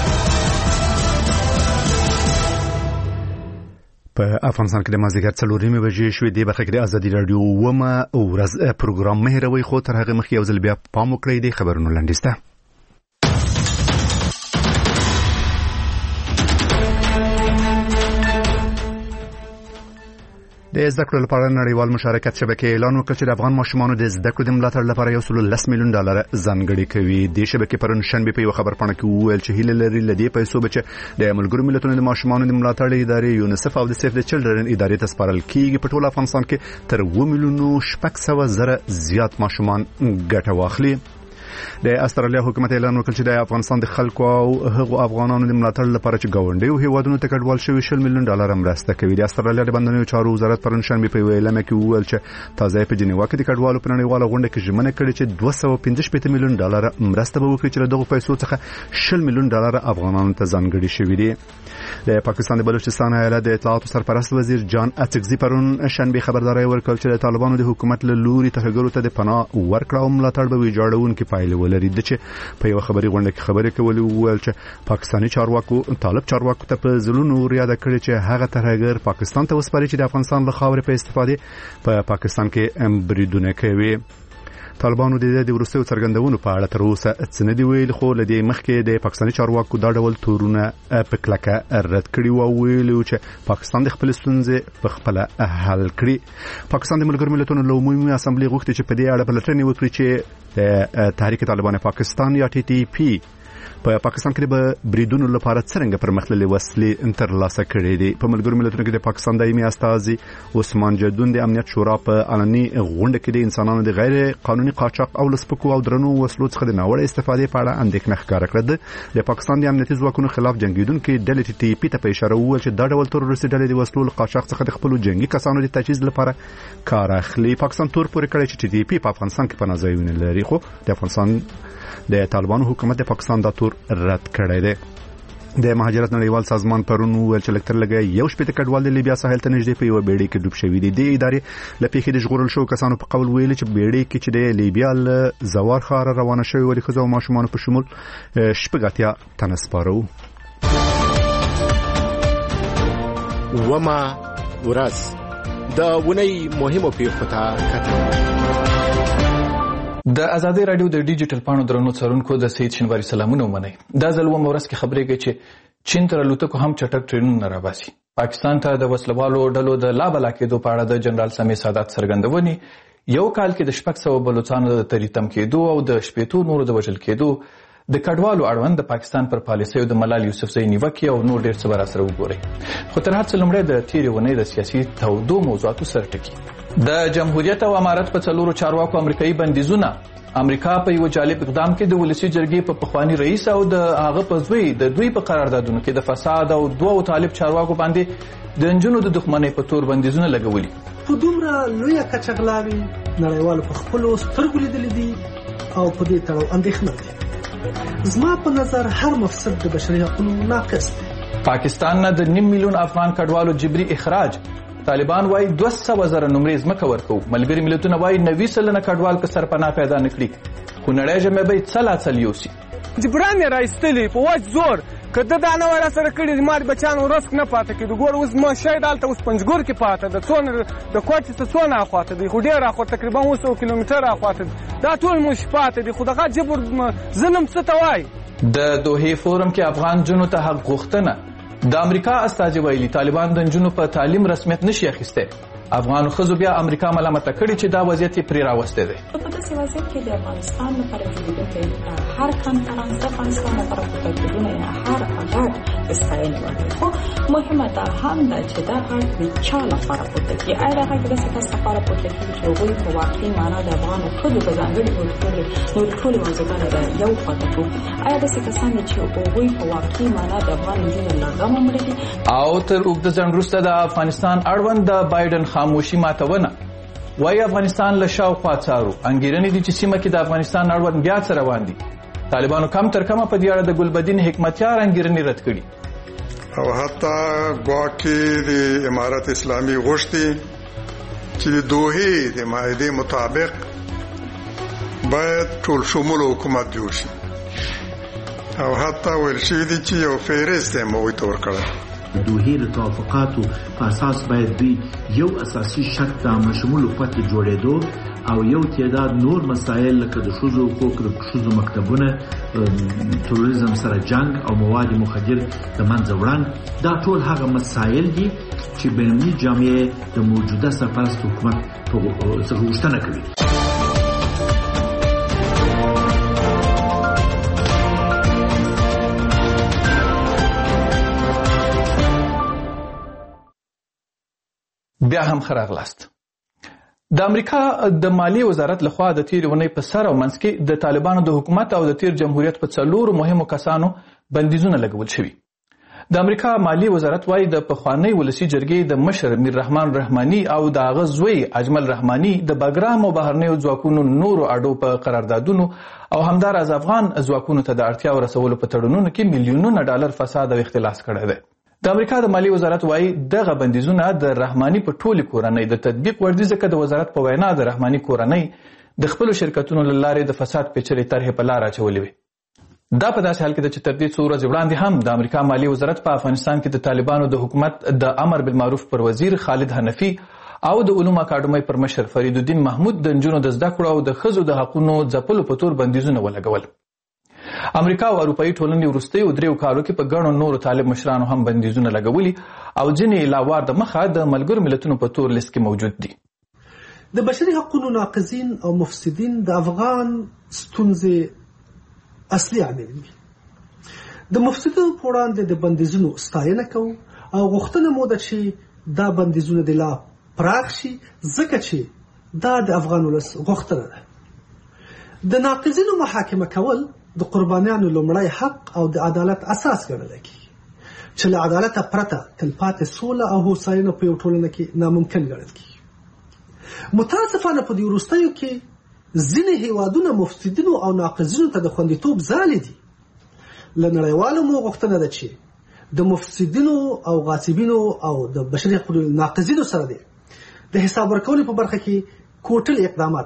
Speaker 1: په افغانستان کې د مازدیګر 4 بجې شوې دی. برخه کې د آزادي رادیو ومه ورځ پروګرام مهروي، خو تر هغه مخکې یو ځل بیا پام وکړئ د خبرونو لنډیسته. د زده کړو لپاره نړیوال مشارکت شبکې اعلان وکړ چې د افغان ماشومانو د زده کړو د ملاتړ لپاره $110 میلیون ځانګړي کوي. د شبکې پرون شنبه په یو خبرپاڼه کې وویل چې هیله لري لدې پیسو به د ملګرو ملتونو د ماشومانو د ملاتړ ادارې یونیسف او د سیف د چلډرن ادارې ته سپارل کیږي. په ټول افغانستان کې تر 2,600,000 زیات ماشومان ګټه واخلي. د استرالیا حکومت اعلان وکړ چې د افغانستان د خلکو او هغو افغانانو د ملاتړ لپاره چې ګاونډیو هیوادونو ته کډوال شوي $100 میلیون مرسته کوي. د استرالیا د بندرونو چارو وزارت پرون شنبه په اعلان کې وویل چې تازه په جنیوا کې د کډوالو په نړیواله غونډه کې ژمنه کړې چې $215 میلیون مرسته به وکړي چې دغه پیسو څخه $100 میلیون افغانانو ته ځانګړي شوي دي. د پاکستان د بلوچستان ایالت د اطلاعات سرپرست وزیر جان اڅکزي پرون شنبه خبرداري ورکړه چې د طالبانو د حکومت له لوري تهګرو ته د پناه ورکړه او ملاتړ به ویجاړونکي پایلې ولري. د چې په یو خبري غونډه کې خبرې کولې وویل چې پاکستاني چارواکو طالب چارواکو ته په ځلونو ریاده کړې چې هغه تهګر پاکستان ته وسپاري چې د افغانستان له خاورې په استفادې په پاکستان کې بریدونه کوي. طالبانو د وروستیو څرګندونو په اړه تر اوسه څه نه دی ویل، خو له دې مخکې د پاکستاني چارواکو دا ډول تورونه په کلکه رد کړي او ویلي چې پاکستان د خپل ستونزې په خپل حل کړي. پاکستان د ملګرو ملتونو له عمومي اسامبلې غوښتي چې په دې اړه پلټنې وکړي چې د تحریک طالبان پاکستان یا TTP په پاکستان کې د بریدونو لپاره څنګه پرمختللي وسلې ترلاسه کړې دي. په ملګرو ملتونو کې د پاکستان دایمي استازي عثمان جدون د امنیت شورا په علني غونډه کې د انسانانو د غیر قانوني قاچاق او لسپکو او درنو وسلو څخه د ناوړه استفادې په اړه اندېښنه ښکاره کړه. د پاکستان د امنیتي ځواکونو خلاف جنگیدونکو ډلې TTP ته په اشاره وویل چې دا ډول تروریستي ډلې د وسلو قاچاق څخه د خپل جنگي کسانو د تجهیز لپاره کار اخلي. پاکستان تور پورې کړی چې TTP په افغانستان کې پناه ځایونه لري، خو د افغانستان د طالبانو حکومت د پاکستان دا تور رد کړی دی. د مهاجرت نړیوال سازمان پرون ویل چې لکتر لګي یو شپږ کډوال د لیبیا ساحل ته نږدې په یو بیړۍ کې ډوب شوي دي. د ادارې لپاره د ژغورل شو کسانو په قول ویل چې بیړۍ کې چې د لیبیا له زوار ښار روانه شوی و د ښځو او ماشومانو په شمول 80 تن سپارو.
Speaker 15: وما ورځ د ونی مهمو پیښو ته کتل.
Speaker 16: د آزادي رادیو د ډیجیټل پاڼو درنو څارونکو د سید شینواری سلامونه ومنئ. دا ځل و مورس کې خبرې کوي چې چین تر الوتکو هم چټک ټرینونه راباسي. پاکستان ته د وسلوالو ډلو د لابلا کېدو په اړه د جنرال سامي سادات څرګندونې یو کال کې د 600 بلوچستانو د تریتم کېدو او د 80 نورو د وژل کېدو د کډوالو اړوند د پاکستان پر پالیسیو د ملال یوسفزۍ نیوکې او نور ډیر څه به راسره وګورئ. خو تر هر څه لومړی د تېرې اونۍ د سیاسي تودو موضوعاتو سره ټکي. د جمهوریت او امارت په څلورو چارواکو امریکایي بندیزونه امریکا په یو جالب اقدام کې د ولسی جرګې په پخوانی رئیس او د هغه په زوی د دوی په قراردادونو کې د فساد او دوه طالب چارواکو باندې د انجونو د دښمنۍ په تور بندیزونه لګولي.
Speaker 17: په دومره لویه کچه غلاوي نړیوالو په خپل سترګو لیدلې دي او په دې تړاو اندېښنه کوي. زما په نظر هر مفسد د بشري حقوقو ناقص دی.
Speaker 16: پاکستان نه د 9 میلیون افغان کډوالو جبري اخراج. طالبان وايي 200,000 نمرې ځمکه ورکو. ملګري ملتونه وايي 90 کډوال که سرپناه پیدا نکړي خو نړۍ جمع به څلا یوسي.
Speaker 18: جبران یې راایستلي په وچ زور که د دا نه وای راسره کړي ما د بچیانو رزق نه پاته کېدو. ګوره اوس ماشی دلته اوس پنجګور کې پاته ده، څونه د کوټې څه څونه اخواته دی، خو ډېر اخوا تقریبا 200 کیلومتره اخواته دی. دا ټول موږ پاته دي، خو دغه جبر ظلم څه ته وایي.
Speaker 16: د دوحې فورم کې افغان جنو ته حق غوښتنه. د امریکا استازي ویلي طالبان د جنو په تعلیم رسمیت نشي اخیسته. افغان ښځو بیا امریکا ملامته کړي چې دا وضعیت یې پرې راوستی دی.
Speaker 19: په داسې وضعیت کې د افغانستان لپاره جوړېدونکی هر کنفرانس د افغانستان لپاره پورته کېدونه یا هر غږ د ستاینې وړ دی. خو مهمه دا هم ده چې دا غږ د چا لپاره پورته کېږي. آیا دا غږ د داسې کس لپاره پورته کېږي چې هغوی په واقعي معنا د افغانو ښځو په ځانګړي نورې ټولې موضوعګانې د یو خوا ته کړو؟ آیا داسې کسان دي چې هغوی په واقعي معنا د افغان نجونو له غمه مړه دي؟
Speaker 16: او تر اوږده ځنډ وروسته د افغانستان اړوند د بایډن خاموشي ماتونه وایي افغانستان له شاوخوا څارو. انګېرنې دي چې سیمه کې د افغانستان اړوند بیا څه روان دي. طالبانو کم تر کمه په دې اړه د ګلبدین حکمتیار انګېرنې رد کړي
Speaker 20: او حتی ګواکې د امارت اسلامي غوښتي چې د دوحې د معاهدې مطابق باید ټول شمول حکومت جوړ شي او حتی ویل شوي دي چې یو فهرست یې هغوی ته ورکړی.
Speaker 21: د دوحې د توافقاتو په اساس باید دوی یو اساسي شرط د عامشمول حکومت جوړېدو او یو تعداد نور مسایل لکه د ښځو حقوق، د ښځو مکتبونه، تروریزم سره جنگ او مواد مخدر د منځه وړاندې، دا ټول هغه مسایل دي چې بینالمللي جامعه د موجوده سرپرست حکومت څخه غوښتنه کوي.
Speaker 16: بیا هم ښه راغلاست. د امریکا د مالیې وزارت لخوا د تېرې اونۍ په سر او منځ کې د طالبانو د حکومت او د تېر جمهوریت په 4 مهمو کسانو بندیزونه لګول شوي. د امریکا مالیې وزارت وایي د پخوانۍ ولسي جرګې د مشر میر رحمان رحماني او د هغه زوی اجمل رحماني د بګرام او بهرنیو ځواکونو نورو اډو په قراردادونو او همداراز افغان ځواکونو ته د اړتیا رسولو په تړونونو کې میلیونونه ډالر فساد او اختلاس کړی دی. د امریکا د مالیې وزارت وایي دغه بندیزونه د رحماني په ټولې کورنۍ د تطبیق وړ دي، ځکه د وزارت په وینا د رحماني کورنۍ د خپلو شرکتونو له لارې د فساد پیچلې طرحې په لار اچولې وي. دا په داسې حال کې ده چې تر دې څو ورځې وړاندې هم د امریکا مالیې وزارت په افغانستان کې د طالبانو د حکومت د امر بالمعروف پر وزیر خالد حنفي او د علومو اکاډمۍ پر مشر فرید الدین محمود د نجونو د زده کړو او د ښځو د حقونو ځپلو په تور بندیزونه ولګول. امریکا او اروپایي ټولنې وروستیو 3 کالو کې په ګڼو نورو طالب مشرانو هم بندیزونه لګولي او ځینې علاوه د مخه د ملګرو ملتونو په تور لیست کې موجود دي.
Speaker 17: د بشري حقوقو ناقضین او مفسدین د افغان ستونزې اصلي عامل دي. د مفسدینو په وړاندې د بندیزونو ستاینه کوو او غوښتنه مو ده چې دا بندیزونه د لا پراخ شي، ځکه چې دا د افغان ولس غوښتنه ده. د ناقضینو محاکمه کول د قربانیانو لومړی حق او د عدالت اساس ګڼل کېږي چې له عدالت پرته تلپاتې سوله او هوساینه په یو ټولنه کې ناممکن ګڼل کېږي. متاسفانه په دې وروستیو کې ځینې هیوادونه مفسدینو او ناقضینو ته د خوندیتوب ځالې دي. له نړیوالو مو غوښتنه ده چې د مفسدینو او غاصبینو او د بشري حقوقو ناقضینو سره د حساب ورکولو په برخه کې کوټل اقدامات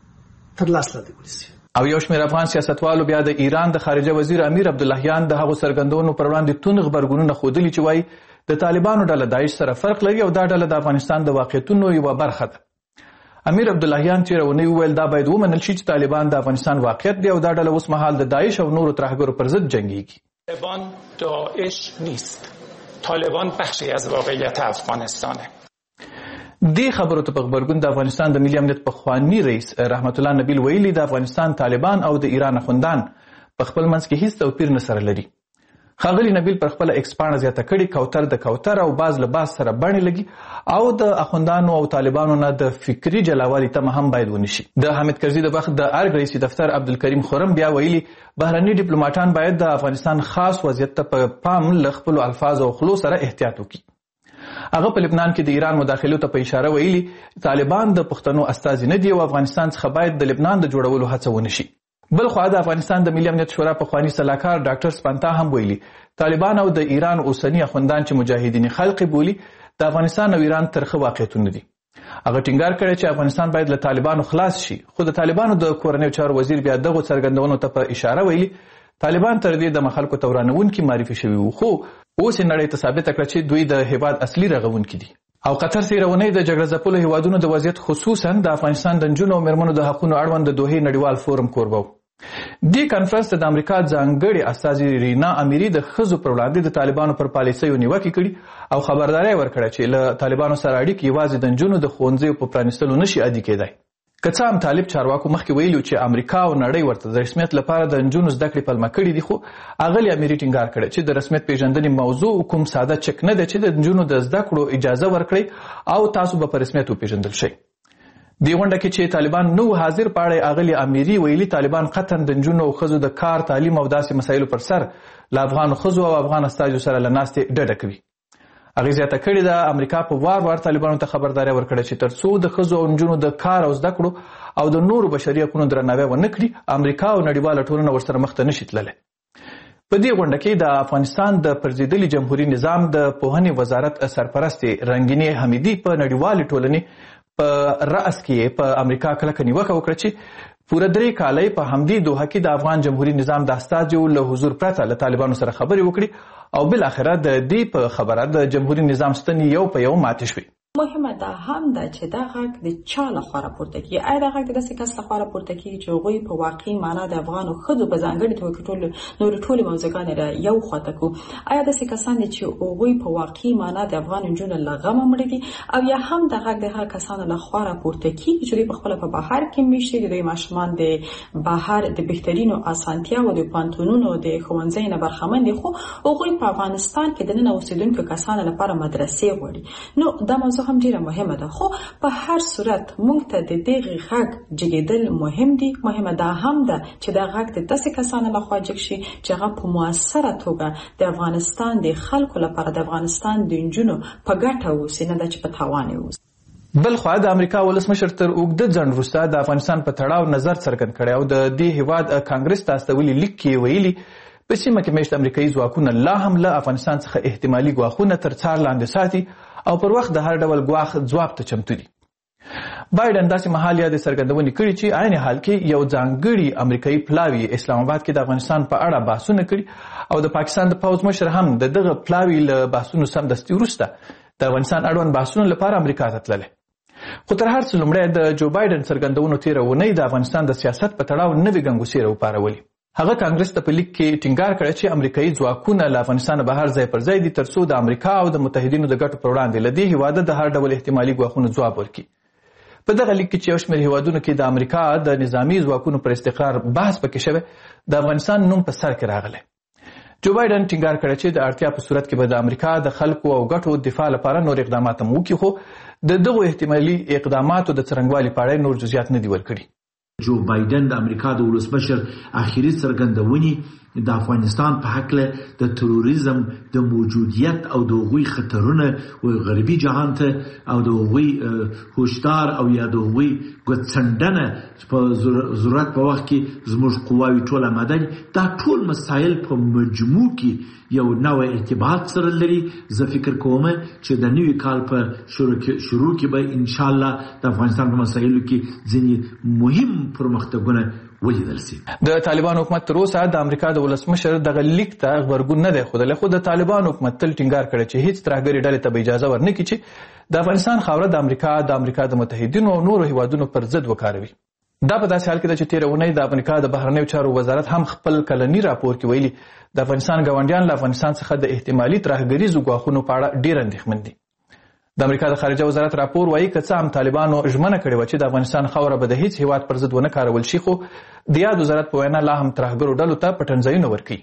Speaker 17: تر لاس لاندې ونیسي.
Speaker 16: او یو شمېر افغان سیاستوالو بیا د ایران د خارجه وزیر امیر عبداللهیان د هغو څرګندونو پر وړاندې توند غبرګونونه ښودلي چې وایي د طالبانو ډله داعش سره فرق لري او دا ډله د افغانستان د واقعیتونو یوه برخه ده. امیر عبداللهیان تېره اونۍ وویل دا باید ومنل شي چې طالبان د افغانستان واقعیت دی او دا ډله اوس مهال د داعش او نورو ترهګرو پر ضد جنګیږي.
Speaker 22: طالبان داعش نیست. طالبان بخشی از واقعیت افغانستانه.
Speaker 16: دې خبرو ته په غبرګون د افغانستان د ملي امنیت پخوانی رئیس رحمت الله نبیل ویلي د افغانستان طالبان او د ایران اخوندان په خپل منځ کې هیڅ توپیر نه سره لري. ښاغلي نبیل پر خپله ایکس پاڼه زیاته کړې کوتر د کوتر او باز له باز سره بڼې لګي او د اخوندانو او طالبانو نه د فکري جلاوالي تمه هم باید ونشي. د حامد کرزي د بخت د ارګ رئیسي دفتر عبدالکریم خرم بیا ویلي بهرني ډیپلوماټان باید د افغانستان خاص وضعیت ته په پام له خپلو الفاظو او خولو سره احتیاط وکړي. هغه په لبنان کې د ایران مداخلو ته په اشاره ویلي طالبان د پښتنو استازي نه دي او افغانستان څخه باید د لبنان د جوړولو هڅه ونشي. بل خوا د افغانستان د ملي امنیت شورا پخواني سلاکار ډاکټر سپانتا هم ویلي طالبان او د ایران اوسني اخوندان چې مجاهدین خلق بولي د افغانستان او ایران ترخه واقعیتونه دي. هغه ټینګار کړی چې افغانستان باید له طالبانو خلاص شي، خو د طالبانو د کورنیو چارو وزیر بیا دغو څرګندونو ته په اشاره ویلي طالبان تر دې د خلکو ته ورانوونکي معرفي شوي وو، خو اوس یې نړۍ ته ثابته کړه چې دوی د هیواد اصلي رغونکي دي. او قطر تېره اونۍ د جګړه ځپلو هیوادونو د وضعیت خصوصا د افغانستان د نجونو او مېرمنو د حقونو اړوند د دوحې نړیوال فورم کوربه و. دې کانفرنس ته د امریکا ځانګړي استازي رینا امیری د ښځو پر وړاندې د طالبانو پر پالیسیو نیوکې کړي او خبرداری ورکړه چې له طالبانو سره اړیکې یوازې د نجونو د ښوونځیو په پرانیستلو نشي عادي کېدای. که څه هم طالب چارواکو مخکې ویلي چې امریکا او نړۍ ورته د رسمیت لپاره د نجونو زده کړې پلمه کړي دي، خو اغلې امیري ټینګار کړی چې د رسمیت پیژندنې موضوع کوم ساده چک نه دی چې د نجونو د زده کړو اجازه ورکړي او تاسو به په رسمیت وپیژندل شئ. دې غونډه کې چې طالبان نو حاضر پاړی اغلې امیري ویلي طالبان قطعا د نجونو او ښځو د کار، تعلیم او داسې مسایلو پر سر له افغان ښځو او افغان استازو سره له ناستې ډډه کوي. هغې زیاته کړې ده امریکا په وار وار طالبانو ته خبرداری ورکړې چې تر څو د ښځو او نجونو د کار او زده کړو او د نورو بشري حقونو درناوی ونه کړي، امریکا او نړیواله ټولنه ورسره مخ ته نشي تللی. په دې غونډه کې د افغانستان د پرځېدلي جمهوري نظام د پوهنې وزارت سرپرستې رنګینې حمیدي په نړیوالې ټولنې په رأس کې په امریکا کلکه نیوکه وکړه چې پوره 3 کاله په همدې دوحه کې د افغان جمهوري نظام د استازو له حضور پرته له طالبانو سره خبرې وکړي او بالاخره د دې په خبره د جمهوري نظام ستنې یو په یو ماتې شوې.
Speaker 19: مهمه ده هم ده چې دا غږ د چا لخوا راپورته کیږي. آیا دا غږ د داسې کس لخوا راپورته کیږي چې هغوی په واقعي معنا د افغانو ښځو په ځانګړې توګه نورې ټولې موضوعګانې را یو خواته کړو؟ آیا داسې کسان دي چې هغوی په واقعي معنا د افغان نجونو له غمه مړه دي، او یا هم دا غږ د هغه کسانو لخوا راپورته کیږي چې دوی پخپله په بهر کې میشتي دي، دوی ماشومان د بهر د بهترینو اسانتیاوو د پوهنتونونو د ښوونځیو نه برخمن دي، خو هغوی په افغانستان کې د ننه اوسېدونکو کسانو لپاره مدرسې غواړي؟ نو دا موضوع هم ډیره مهمه ده، خو په هر صورت موږ ته د دې غږ جګېدل مهم دي. مهمه ده هم ده چې دا غږ د داسې کسانو لخوا جګ شي چې هغه په موثره توګه د افغانستان د خلکو لپاره د افغانستان د نجونو په ګټه اوسي، نه ده چې په تاوان اوسي.
Speaker 16: بل خوا د امریکا ولسمشر تر اوږده ځنډ وروسته د افغانستان په تړاو نظر څرګند کړی او د دې هیواد کانګرس ته استولي لیک کې ویلي په سیمه کې میشت امریکایي ځواکونه لا هم له افغانستان څخه احتمالي ګواښونه تر څار لاندې ساتي او پر وخت د هر ډول ګواښ ځواب ته چمتو دي. بایدن داسې مهال یادې څرګندونې کړي چې عین حال کې یو ځانګړي امریکایي پلاوي اسلام آباد کې د افغانستان په اړه بحثونه کړي او د پاکستان د پوځ مشر هم د دغه پلاوي له بحثونو سمدستي وروسته د افغانستان اړوند بحثونو لپاره امریکا ته تللی. خو تر هر څه لومړی د جو بایدن څرګندونو تېره اونۍ د افغانستان د سیاست په تړاو نوې ګنګوسې راوپارولې. هغه کانګرس ته په لیک کې ټینګار کړی چې امریکایي ځواکونه له افغانستان بهر ځای پر ځای دي تر څو د امریکا او د متحدینو د ګټو پر وړاندې له دې هیواده د هر ډول احتمالي ګواښونو ځواب ورکړي. په دغه لیک کې چې یو شمېر هیوادونو کې د امریکا د نظامي ځواکونو پر استقرار بحث پکې شوی، د افغانستان نوم په سر کې راغلی. جو بایدن ټینګار کړی چې د اړتیا په صورت کې به د امریکا د خلکو او ګټو دفاع لپاره نور اقدامات هم وکړي، خو د دغو احتمالي اقداماتو د څرنګوالي په اړه نور جزئیات نه دي ورکړي.
Speaker 21: جو بایدن د امریکا د ولسمشر اخیری څرګندونې د افغانستان په هکله د تروریزم د موجودیت او د هغوی خطرونه و غربي جهان ته او د هغوی هوشدار او یا د هغوی ګوتڅنډنه په ضرورت په وخت کې زموږ قواوې ټول آماده دي. دا ټول مسایل په مجموع کې یو نوع ارتباط سره لري. زه فکر کوم چې د نوي کال په شروع کې به ان شاء الله د افغانستان په مسایلو کې ځینې مهم پرمختګونه ولیدل شي.
Speaker 16: د طالبان حکومت تر اوسه د امریکا د ولسمشر دغه لیک ته غبرګون نه دی ښودلی، خو د طالبان حکومت تل ټینګار کړی چې هیڅ ترهګرې ډلې ته به اجازه ورنکړي چې د افغانستان خاوره د امریکا د متحدینو او نورو هیوادونو پر ضد وکاروي. دا په داسې حال کې ده چې تېره اونۍ د امریکا د بهرنیو چارو وزارت هم خپل کلني راپور کې ویلي د افغانستان ګاونډیان له افغانستان څخه د احتمالي ترهګریزو ګواښونو په اړه ډېر اندېښمن دي. د امریکا د خارجه وزارت راپور وایي که څه هم طالبانو ژمنه کړې وه چې د افغانستان خاوره به د هیڅ هیواد پر ضد ونه کارول شي، خو د یاد وزارت په وینا لا هم ترهګرو ډلو ته پټنځایونه ورکوي.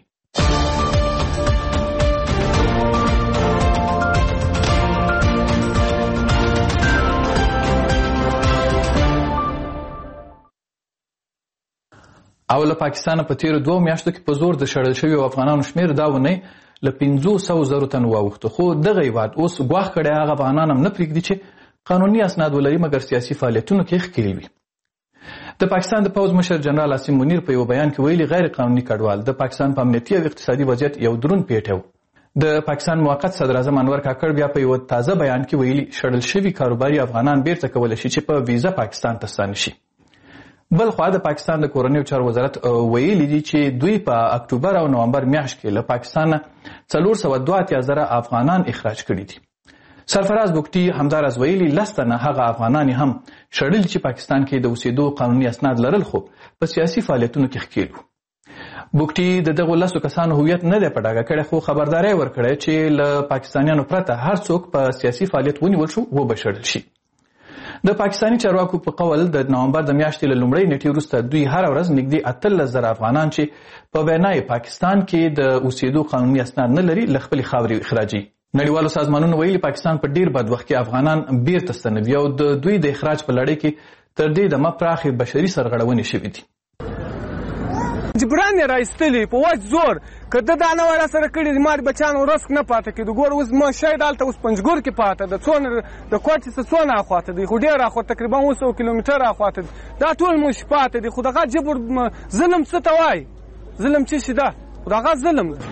Speaker 16: او له پاکستانه په تیرو 2 میاشتو کې په زور د شړل شویو افغانانو شمیر دا ونی له 500,000 تن واوښته، خو دغه هیواد اوس ګواښ کړی هغه افغانان هم نه پرېږدي چې قانوني اسناد ولري مګر سیاسي فعالیتونو کې ښکېلي وي. د پاکستان د پوځ مشر جنرال عاصم منیر په یو بیان کې ویلي غیر قانوني کډوال د پاکستان په امنیتي او اقتصادي وضعیت یو دروند پیټی و. د پاکستان موقت صدر اعظم انور کاکړ بیا په یو تازه بیان کې ویلي شړل شوي کاروباري افغانان بیرته کولی شي چې په ویزه پاکستان ته ستانه شي. بل خوا د پاکستان د کورنیو چارو وزارت ویلي دي چې دوی په اکتوبر او نومبر میاشت کې له پاکستان 482,000 افغانان اخراج کړي دي. سرفراز بوکټي همداراز ویلي 10 تنه هغه افغانان هم شړل چې پاکستان کې د اوسېدو قانوني اسناد لرل خو په سیاسي فعالیتونو کې ښکېل وو. بوکټي د دغو لسو کسانو هویت نه دی په ډاګه کړی، خو خبرداری ورکړی چې له پاکستانیانو پرته هر څوک په سیاسي فعالیت ونیول شو وبشړل شي. د پاکستاني چارواکو په قول د نومبر د میاشتې له لومړۍ نیټې وروسته دوی هره ورځ نږدې 18,000 افغانان چې په وینای پاکستان کې د اوسېدو قانوني اسناد نه لري له خپلې خاورې اخراجي. نړیوالو سازمانونو ویلي پاکستان په ډیر بد وخت کې افغانان بیرته ستنوي او د دوی د اخراج په لړۍ کې تر دې دمه پراخې بشري سرغړونې شوې دي.
Speaker 18: جبران یې راایستلي په وچ زور که ده دا نه وای راسره کړي زما د بچیانو رزق نه پاته کېدو. ګوره اوس ما شاید هلته اوس پنجګور کې پاته ده، څونه د کوټې څه څونه اخواته دی، خو ډېر اخوا تقریبا 200 کیلومتره اخواته دی. دا ټول موږ پاته دي، خو دغه جبر ظلم څه ته وایي؟ ظلم څه شي ده؟ خو دغه ظلم ده.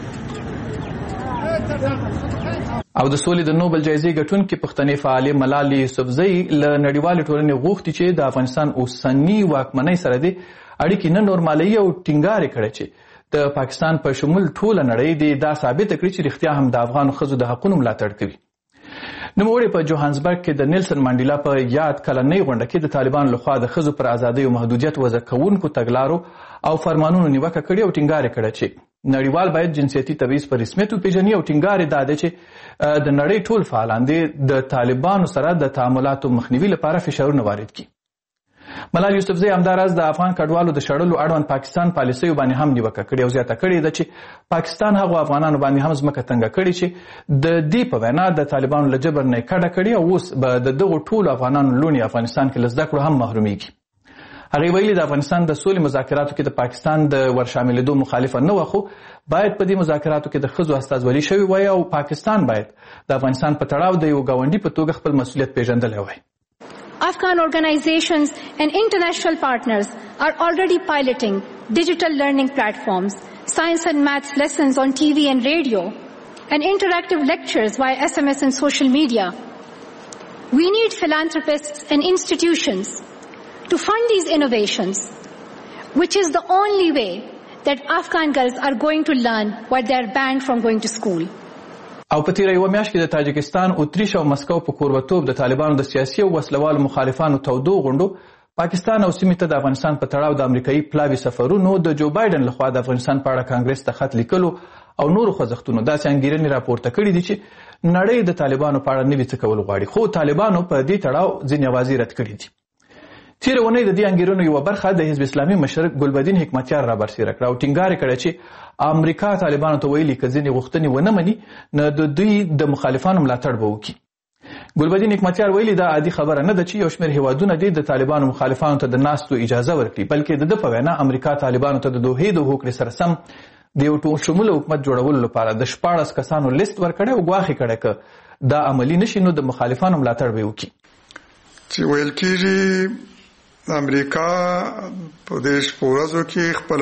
Speaker 16: او د سولې د نوبل جایزې ګټونکې پښتنې فعالې ملالۍ یوسفزۍ له نړیوالې ټولنې غوښتي چې د افغانستان اوسني واکمنۍ سره دې اړیکې نه نورمالوي او ټینګار یې کړی چې د پاکستان په شمول ټوله نړۍ دې دا ثابته کړي چې رښتیا هم د افغانو ښځو د حقونو ملاتړ کوي. نوموړی په جوهانسبرګ کې د نیلسن منډیلا په یاد کلنۍ غونډه کې د طالبانو لخوا د ښځو پر ازادۍ او محدودیت وضع کوونکو تګلارو او فرمانونو نیوکه کړې او ټینګار یې کړی چې نړیوال باید جنسیتي تبعیض په رسمیت وپېژني او ټینګار یې دا دی چې د نړۍ ټول فعالان دې د طالبانو سره د تعاملاتو مخنیوي لپاره فشارونه وارد کړي. ملالۍ یوسفزۍ همداراز د افغان کډوالو د شړلو اړوند پاکستان پالیسیو باندې هم نیوکه کړې او زیاته کړې ده چې پاکستان هغو افغانانو باندې هم ځمکه تنګه کړې چې د دې په وینا د طالبانو له جبر نه یې کډه کړې او اوس به د دغو ټولو افغانانو لوڼې افغانستان کې له زده کړو هم محرومیږي. هغې ویلي د افغانستان د سولې مذاکراتو کې د پاکستان د ورشاملېدو مخالفه نه وه، خو باید په دې مذاکراتو کې د ښځو استازولي شوې وای او پاکستان باید د افغانستان په تړاو د یو ګاونډي په توګه خپل مسؤلیت پیژندلی وای.
Speaker 4: Afghan organizations and international partners are already piloting digital learning platforms, science and maths lessons on TV and radio, and interactive lectures via SMS and social media. We need philanthropists and institutions to fund these innovations, which is the only way that Afghan girls are going to learn while they are banned from going to school.
Speaker 16: او په تیره یوه میاشت کې د تاجکستان، اتریش او مسکو په کوربتوب د طالبانو د سیاسي او وسلوالو مخالفانو تودو غونډو پاکستان او سیمې ته د افغانستان په تړاو د امریکایي پلاوي سفرونو د جو بایدن لخوا د افغانستان په اړه کانګرس ته خط لیکلو او نورو خوځښتونو داسې انګیرنې راپورته کړي دي چې نړۍ د طالبانو په اړه نوي څه کول غواړي، خو طالبانو په دې تړاو ځینې اوازې رد کړي دي. تیره اونۍ د دې انګیرنو یوه برخه د حزب اسلامي مشر ګلبدین حکمتیار رابرسېره کړه او ټینګار یې کړی چې امریکا طالبانو ته ویلي که ځینې غوښتنې ونه مني نو د دوی د مخالفانو ملاتړ به وکړي. ګلبدین حکمتیار ویلي دا عادي خبره نه ده چې یو شمېر هیوادونه دې د طالبانو مخالفانو ته د ناستو اجازه ورکړي، بلکې د ده په وینا امریکا طالبانو ته د دوحې د هوکړې سره سم د یو ټول شموله حکومت جوړولو لپاره د 14 کسانو لیست ورکړی او ګواښ یې کړی که دا عملي نشي نو د مخالفانو ملاتړ به وکړي.
Speaker 20: چې ویل کېږي امریکا په دې ورځو کې خپل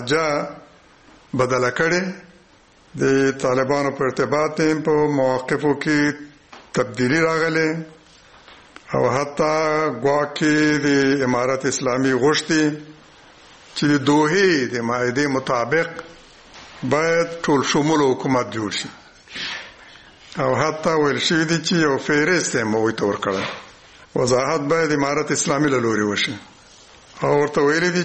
Speaker 20: لهجه بدله کړې، د طالبانو په ارتباط په مواقفو کې تبدیلی راغله او حتی ګواکې د امارت اسلامي غوښتي چې د دوحې د معاهدې مطابق باید ټول شمول حکومت جوړ شي او حتی ویل شوي دي چې یو فهرست یې موږ ته ورکړی، وضاحت باید امارت اسلامي له لوري وشي او ورته ویلي دي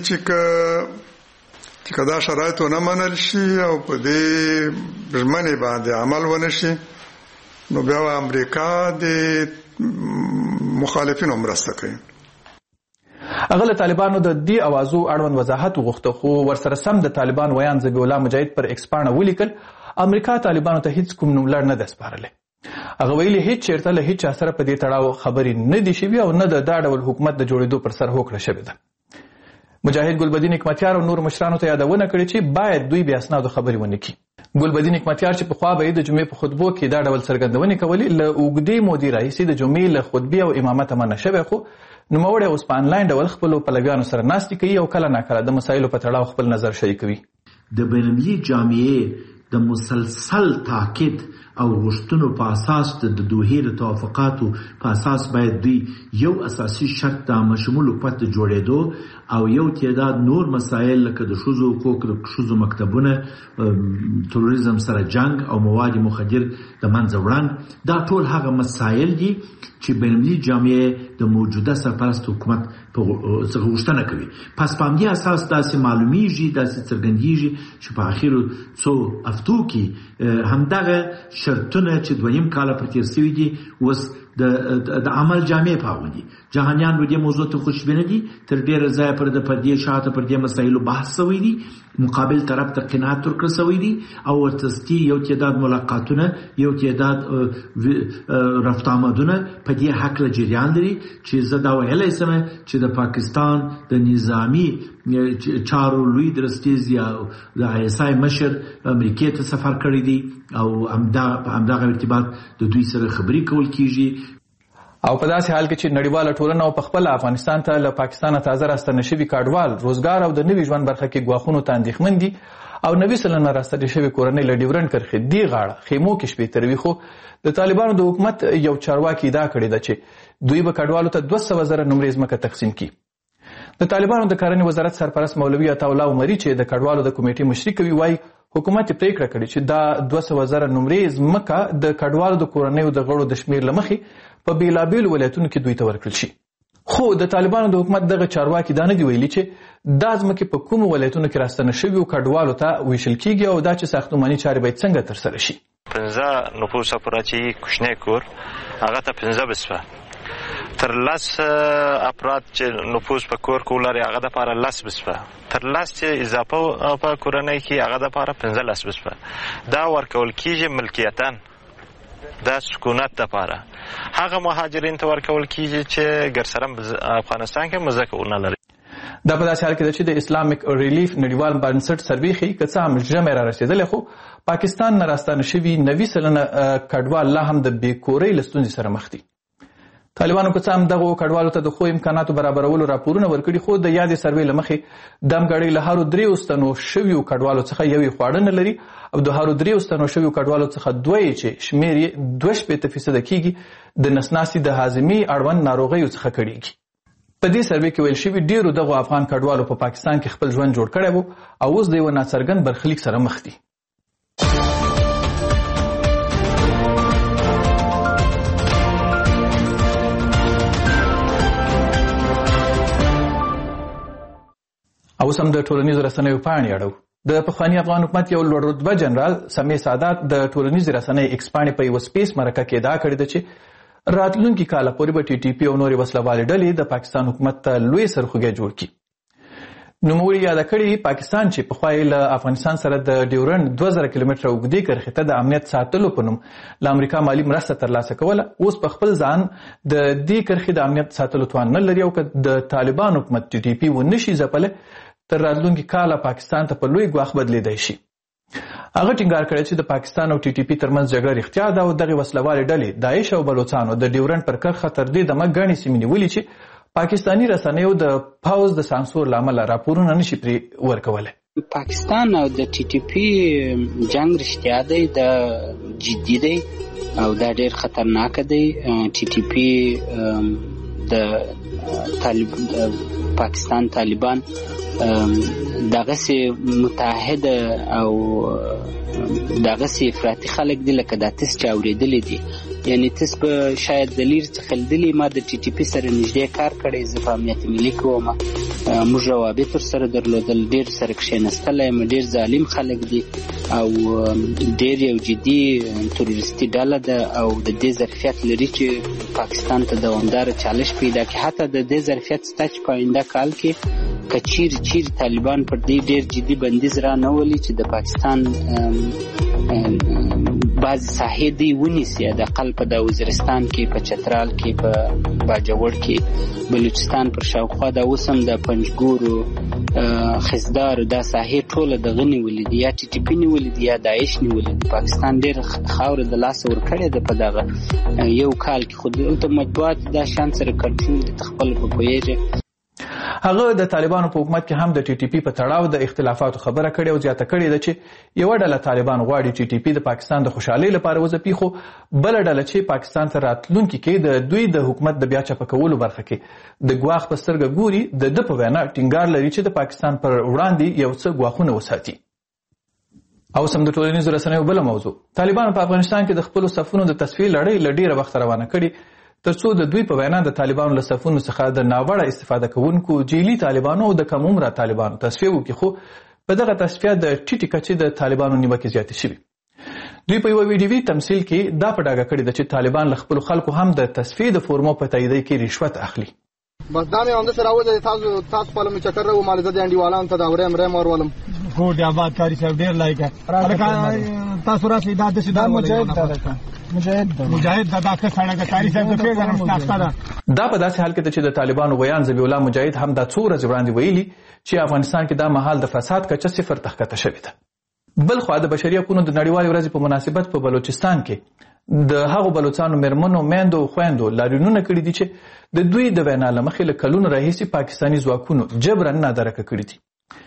Speaker 20: چې دا شرایط ونه منل شي او په دې ژمنې باندې عمل ونه شي نو بیا امریکا د مخالفینو مرسته کوي.
Speaker 16: هغه له طالبانو د دې اوازو اړوند وضاحت وغوښته، خو ورسره سم د طالبان ویان ذبیح الله مجاهد پر ایکس پاڼه ولیکل امریکا طالبانو ته هیڅ کوم نوملړ نه ده سپارلی. هغه ویلي هیڅ چیرته له هیڅ چا سره په دې تړاو خبرې نه دي شوي او نه د دا ډول حکومت د جوړېدو پر سر هوکړه شوې ده. مجاهد ګلبدین حکمتیار او نور مشرانو ته یادونه کړې چې باید دوی بې اسنادو خبرې ونه کړي. ګلبدین حکمتیار چې پخوا به یې د جمعې په خطبو کې دا ډول څرګندونې کولې له اوږدې مودې راهیسې د جمعې له خطبې او امامته منع شوی، خو نوموړی اوس په انلاین ډول خپلو پلویانو سره ناستې کوي او کله ناکله د مسایلو په تړاو خپل نظر شریکوي.
Speaker 21: د بینالمللي جامعې د مسلسل تاکید او غوښتنو په اساس د دوحې د توافقاتو په اساس باید دوی یو اساسي شرط د عامه پته جوړېدو او یو تعداد نور مسایل لکه د ښځو حقوق، د ښځو مکتبونه، تروریزم سره جنگ او مواد مخدر د منځه وړاند، دا ټول هغه مسایل دي چې بینالمللي جامعه د موجوده سرپرست حکومت په غوښتنه کوي. پس په همدې اساس داسې معلومیږي، داسې څرګندیږي چې په اخرو څو هفتو کې همدغه شرطونه چې دویم کال پر تیر شوي دي اوس د عمل جامع پاوندي. جهانیان د دې موضوع ته خوشبینه دي، تر ډیره ځای پر د پردې شاته پر دې مسایلو بحث شوی دي، مقابل طرف ته قناعت ورکړل شوی دي او ورتستی یو تعداد ملاقاتونه، یو تعداد رفت آمدونه په دې حق له جریان لري چې زه دا ویلی شم چې د پاکستان د نظامی چارو لوی درستیز یا د ISI مشر امریکې ته سفر کړی دی او همدغه ارتباط د دوی سره خبرې کول کیږي.
Speaker 16: او په داسې حال کې چې نړیواله ټولنه او په خپل افغانستان ته له پاکستانه تازه راستنه شوي کډوال روزګار او د نوي ژوند برخه کې ګواښونو ته اندېښمن دي او 90 سلنه راستنې شوي کورنۍ له ډیورنډ کرښې دې غاړه خیمو کې شپې تروي. خو د طالبانو د حکومت یو چارواکي ادعا کړې ده چې دوی به کډوالو ته 200,000 نمرې ځمکه تقسیم کړي. د طالبانو د کرنې وزارت سرپرست مولوي عطاالله عمري چې د کډوالو د کمیټې مشري کوي وایي حکومت پریکړه کړې چې دا 200,000 نمرې ځمکه د کډوالو د کورنیو د غړو د شمیر له مخې په بیلابیلو ولایتونو کې دوی ته ورکړل شي. خو د طالبانو د حکومت دغه چارواکي دا نه دي ویلي چې دا ځمکې په کومو ولایتونو کې راستنه شوي کډوالو ته ویشل کیږي او دا چې ساختماني چارې باید څنګه ترسره شي.
Speaker 5: 15 نفوسه پوره چې کوچنی کور هغه ته 15 بسوه تر 10 افراد چې نفوس په کور کې ولري هغه د لپاره 10 بسوه تر 10 چې اضافه په کورنۍ کې هغه د لپاره 15 بسوه دا ورکول کیږي ملکیتاً دا سکونت لپاره. هغه مهاجرین ته ورکول کیږي چې ګرسره افغانستان کې مزه ونه لري.
Speaker 16: دا په داسې حال کې ده چې د اسلامیک ریلیف نړیوال بنسټ سروې ښیي که څه هم ژمی را رسېدلی خو پاکستان نه راستانه شوي 90 سلنه کډوال لا هم د بېکورۍ له ستونزې سره مخ دي. طالبانو که څه هم دغو کډوالو ته د ښو امکاناتو برابرولو راپورونه ورکړي خو د یادې سروې له مخې دمګړۍ له هرو 3 ستنو شویو کډوالو څخه یوې خواړه نه لري او د هرو 3 ستنو شویو کډوالو څخه 2 چې شمیر یې 2% کیږي د نسناسي د هاضمې اړوند ناروغیو څخه کړيږي. په دې سروې کې ویل شوي ډیرو دغو افغان کډوالو په پاکستان کې خپل ژوند جوړ کړی وو او اوس د یو ناڅرګند برخلیک سره مخ دي. او سم د ټولنیزو رسنیو پاڼې اړو. د پخواني افغان حکومت یو لوړ رتبه جنرال سمیع سادات د ټولنیزو رسنیو ایکس پاڼې په یو سپیس مرکه کې ادعا کړې ده چې راتلونکي کال پورې به TTP او نورې وسلوالې ډلې د پاکستان حکومت ته لوی سرخوږی جوړ کړي. نوموړي یاد کړي پاکستان چې پخوا یې له افغانستان سره د ډیورنډ 2000 کیلومتره اوږدې کرښې ته د امنیت ساتلو په نوم له امریکا مالي مرسته ترلاسه کوله اوس په خپل ځان د دې کرښې د امنیت ساتلو توان نه لري او که د طالبان حکومت TTP ونشي ځپلی تر راتلونکي کاله پاکستان ته په لوی ګواښ بدلیدای شي. هغه ټینګار کړی چې د پاکستان او TTP ترمنځ جګړه رښتیا ده او دغه وسلوالې ډلې داعش او بلوچستان د ډیورنډ پر کرښه تر دې دمه ګڼې سیمې نیولې چې پاکستاني رسنیو د پاوز د سانسور له امله راپورونه نشي پرې ورکولی.
Speaker 6: پاکستان او د TTP جنگ رښتیا دی، دا جدي دی او دا ډېر خطرناک دی. TTP د پاکستان طالبان دغسې متحد او دغسې افراطي خلک دي لکه دا تس چې اورېدلی دي. یعنی تس به شاید د لیر څخه لیدلي ما د TTP سره نږدې کار کړی، زه په امنیت ملي کې وم، موږ روابط ورسره درلودل، ډېر سره کښېنستلی یم، ډېر ظالم خلک دي او ډېر یو جدي تروریستي ډله ده او د دې ظرفیت لري چې پاکستان ته دوامداره چالش پیدا کړي. حتی د دې ظرفیت شته چې په آینده کال کې که چیرې طالبان پر دې ډېر جدي بندیز را نه ولي چې د پاکستان بعضې ساحې دوی ونیسي، حداقل په د وزیرستان کې، په چترال کې، په باجوړ کې، بلوچستان پر شاوخوا دا اوس هم د پنجګورو خزدار دا ساحې ټوله دغه نیولې دي، یا TTP نیولې دي یا داعش نیولې دي. پاکستان ډېر خاوره د لاسه ورکړې ده په دغه یو کال کې. خو دلته مطبوعات دا شان سره کنټرول دي، ته خپله په پوهېږې.
Speaker 16: هغه د طالبانو په حکومت کې هم د ټي ټي پی په تړاو د اختلافاتو خبره کړې او زیاته کړې ده چې یو ډله طالبان غواړي ټي ټي پی د پاکستان د خوشحالۍ لپاره وځپي، خو بل ډله چې پاکستان ته راتلونکي کې د دوی د حکومت د بیا چپه کولو برخه کې د ګواښ په سترګه ګوري، د په وینا ټینګار لري چې د پاکستان پر وړاندې یو څه ګواښونه وساتي. او سم د ټولنیزو رسنیو بل موضوع، طالبان په افغانستان کې د خپل صفونو د تصفیې لړۍ له ډیره وخت روانه کړي ترڅو د دوی په وینا د طالبانو له صفونو څخه د ناوړه استفاده کوونکو جیلي طالبانو او د کم عمره طالبانو تصفیه وکړي، خو په دغه تصفیه د ټیټې کچې د طالبانو نیوکې زیاتې شوي. دوی په یو ویډیوي تمثیل کې دا په ډاګه کړې ده چې طالبان له خپلو خلکو هم د تصفیې د فورمو په تاییدۍ کې رشوت اخلي.
Speaker 3: بس دا مې همداسې راوځي، تاسو په لمې چکر راو مالزه د انډیوالانو ته دا ورم ورولم
Speaker 18: ګوډ آباد کاری صاحب ډیر لایګه تاسو راسي دا د سیدا مجاهد دا که سړی کاری صاحب ته پیغام ناشته ده.
Speaker 16: دا په داسې حال کې چې د طالبانو بیان ذبیح الله مجاهد هم دا څو ورځې وړاندې ویلي چې افغانستان کې دا مهال د فساد کچه صفر ته ښکته شوې ده. بل خوا د بشري حقوقو د نړیوالې ورځې په مناسبت په بلوچستان کې د هغو بلوچستانو میرمنو میندو خویندو لاریونونه کړي دي چې د دوی د وینا له مخې له کلونو راهیسې پاکستاني ځواکونو جبرا نادرکه کړي دي.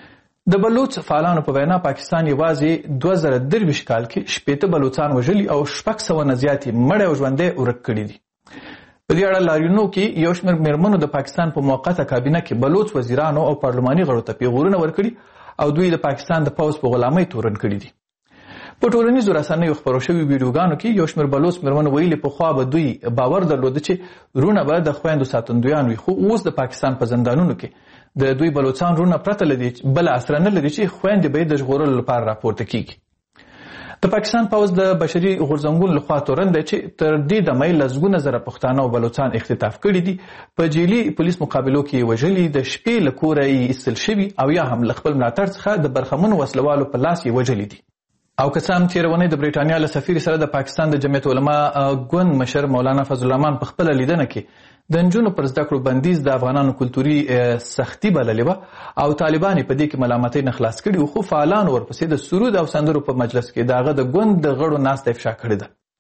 Speaker 16: د بلوچ فعالانو په وینا پاکستان یوازې 2023 کال کې 60 بلوچستان وژلي او 600 نه زیاتې مړه او ژوندې ورک کړي دي. په دې اړه لاریونو کې یو شمېر میرمنو د پاکستان په موقته کابینه کې بلوچ وزیرانو او پارلماني غړو ته پیغورونه ورکړي او دوی د پاکستان د پوځ په غلامۍ تورن کړي دي. په ټولنیزو رسنیو خپرو شوي ویډیوګانو کې یو شمېر بلوچ میرمنو ویلي پخوا به دوی باور درلوده چې رونه به د خویندو ساتندویان وي، خو اوس د پاکستان په زندانونو کې د دوی بلوچستان رونه پرته لدی بل اثر نه لري چې خويندې به د ژغورلو لپاره راپورته کیږي. د پاکستان پوځ د بشري غورځنګونو لخوا تورن دی چې تر دې دمه لسګونه زره پښتانه او بلوچستان اختطاف کړي دي، په جیلي پولیس مقابلو کې وژلي، د شپې له کوره یې ایستل شوي او یا هم له خپل ملاتړ څخه د برخمنو وسلوالو په لاس یې وژلي دي. او که څه هم تېره اونۍ د برېټانیا له سفیر سره د پاکستان د جمعیت علما ګوند مشر مولانا فضل الرحمن په خپله لیدنه کې د نجونو پر زده کړو بندیز د افغانانو کلتوري سختي بللې وه او طالبان یې په دې کې ملامتۍ نه خلاص کړي وو، خو فعالانو ورپسې د سرود او سندرو په مجلس کې د هغه د ګوند د غړو ناسته افشا کړې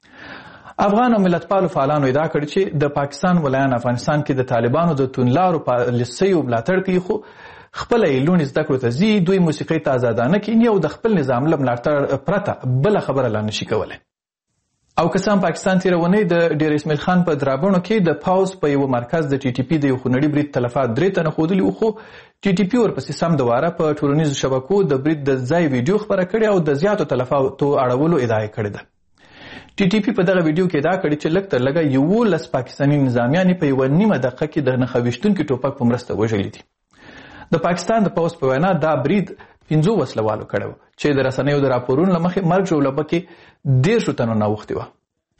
Speaker 16: ده. افغان او ملتپالو فعالانو ادعا کړې چې د پاکستان ولایان افغانستان کې د طالبانو د توندلارو پالیسیو ملاتړ کوي، خو خپله یې لوڼې زده کړو ته ځي، دوی موسیقۍ ته ازادانه کیني او د خپل نظام له ملاتړ پرته بله خبره لا نشي کولی. او که څه هم پاکستان تېره اونۍ د ډیر اسماعیل خان په درابڼو کې د پوځ په یو مرکز د ټي ټي پي د یو خونړي برید تلفات 3 تنه ښودلي وو، خو ټي ټي پي ورپسې سم د واره په ټولنیزو شبکو د برید د ځای ویډیو خپره کړې او د زیاتو تلفاتو اړولو ادعا یې کړې ده. ټي ټي پي په دغه ویډیو کې ادعا کړې چې لږ تر لږه 11 پاکستاني نظامیان په یوه نیمه دقیقه کې د نښه ویشتونکي ټوپک په مرسته وژلي دي. د پاکستان د پوځ په وینا دا برید 15 وسلوالو کړی و چې د رسنیو د راپورونو له مخې مرګ ژوبله پکې 10 تنو نه اوښتې وه.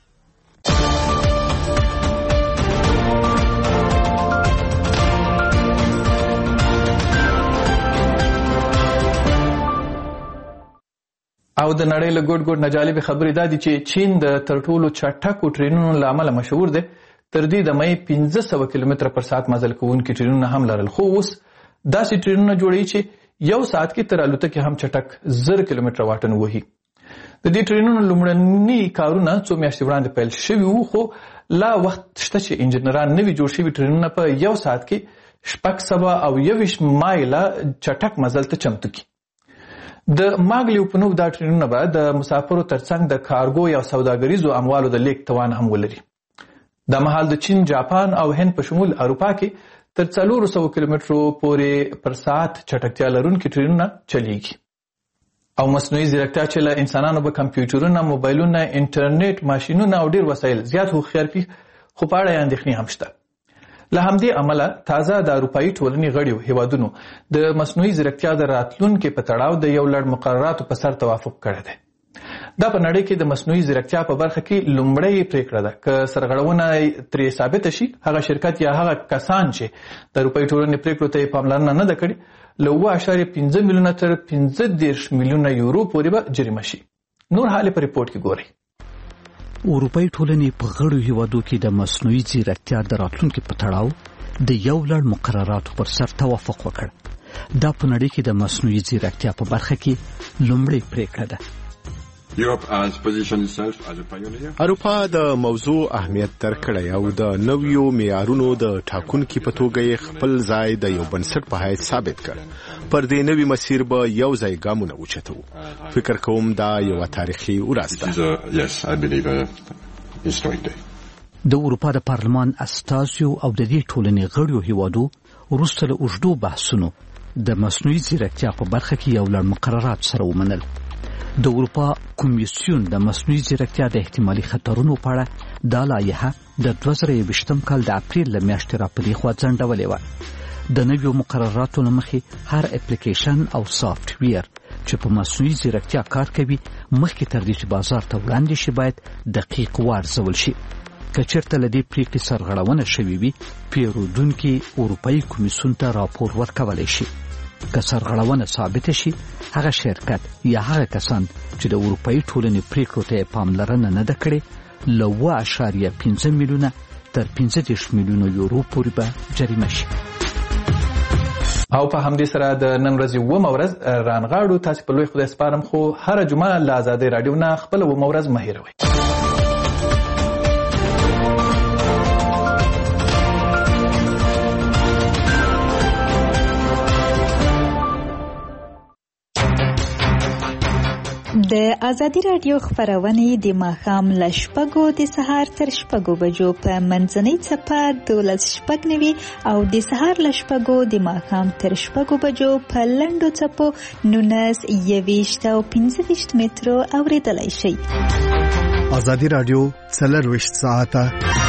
Speaker 16: او د نړۍ له ګوټ ګوټ نه جالبې خبرې دا دي چې چین د تر ټولو چټکو ټرینونو له امله مشهور دی. تر دې دمه 1500 کیلومتره پر ساعت مزل کوونکي ټرینونه هم لرل، خو اوس داسې ټرینونه جوړوي چې یو ساعت کې تر الوتکې هم چټک 1000 کیلومتره واټن وهي. د دې ټرینونو لومړني کارونه څو میاشتې وړاندې پیل شوي وو، خو لا وخت شته چې انجنیران نوي جوړ شوي ټرینونه په یو ساعت کې 621 مایله چټک مزل ته چمتو کړي. د ماګلیو په نوم دا ټرینونه به د مسافرو ترڅنګ د کارګو یا سوداګریزو اموالو د لیږد توان هم ولري. دا مهال د چین، جاپان او هند په شمول اروپا کې تر 400 کیلومترو پورې پر ساعت چټکتیا لرونکي ټرینونه چلیږي. او مصنوعي ځیرکتیا چې له انسانانو به کمپیوټرونه، موبایلونه، انټرنیټ، ماشینونه او ډیر وسایل زیات هوښیار کړي، خو په اړه یې اندېښنې هم شته. له همدې امله تازه د اروپایي ټولنې غړیو هیوادونو د مصنوعي ځیرکتیا د راتلونکي په تړاو د یو لړ مقرراتو په سر توافق کړی دی. دا په نړۍ کې د مصنوعي ځیرکتیا په برخه کې لومړی پریکړه ده. که سرغړونه ترې ثابته شي، هغه شرکت یا هغه کسان چې د اروپایي ټولنې پریکړو ته یې پاملرنه نه ده کړې له 7.5 میلیونه تر 15 میلیونه یورو پورې به جریمه شي. نور حال په ریپورت کې ګورئ.
Speaker 11: اروپایي ټولنې په غړو هیوادو کې د مصنوعي ځیرکتیا د راتلونکي په تړاو د یو لړ مقرراتو پر سر توافق وکړ. دا په نړۍ کې د مصنوعي ځیرکتیا په برخه کې لومړی پریکړه ده.
Speaker 15: اروپا د موضوع اهمیت درکړی او د نویو معیارونو د ټاکونکي په توګه خپل ځای د یو بنسټ په حیث ثابت کړ. پر دې نوي مسیر به یو ځای ګامونه اوچتو. فکر کوم دا یو تاریخي ورځ ده.
Speaker 11: د اروپا د پارلمان استازیو او د دې ټولنې غړیو هیوادو وروسته له اوږدو بحثونو د مصنوعي ځیرکتیا په برخه کې یو لړ مقررات سره ومنل. د اروپا کمیسیون د مصنوعي ځیرکتیا د احتمالي خطرونو په اړه دا لایحه د 2020 کال د اپریل له میاشتې راپدې خوا ځنډولې وه. د نویو مقرراتو له مخې هر اپلیکیشن او سافټ ویر چې په مصنوعي ځیرکتیا کار کوي مخکې تر دې چې بازار ته وړاندې شي باید دقیق وارزول شي. که چېرته له دې پریکړې سرغړونه شوې وي پیرودونکي اروپایي کمیسیون ته راپور ورکولی شي. که سرغړونه ثابته شي هغه شرکت یا هغه کسان چې د اروپایي ټولنې پریکړو ته پاملرنه نه ده کړې له 2.5 میلیونه تر 15 میلیونه یورو پورې به جریمه شي.
Speaker 16: او په همدې سره د نن ورځې 9 ورځ رانغاړو. تاسو په لوی خدای سپارم خو هر جمعه له آزادۍ راډیو نه خپل 9 ورځ مه هېروئ.
Speaker 7: د آزادي راډیو خبرونه د ماښام له 6 د سهار تر 6 بجو په منځنۍ څپه 12:09 او د سهار له 6 د ماښام تر 6 بجو په لنډو څپو 19 او 15 مترو اوریدلای شي.
Speaker 1: آزادي راډیو 24 ساعته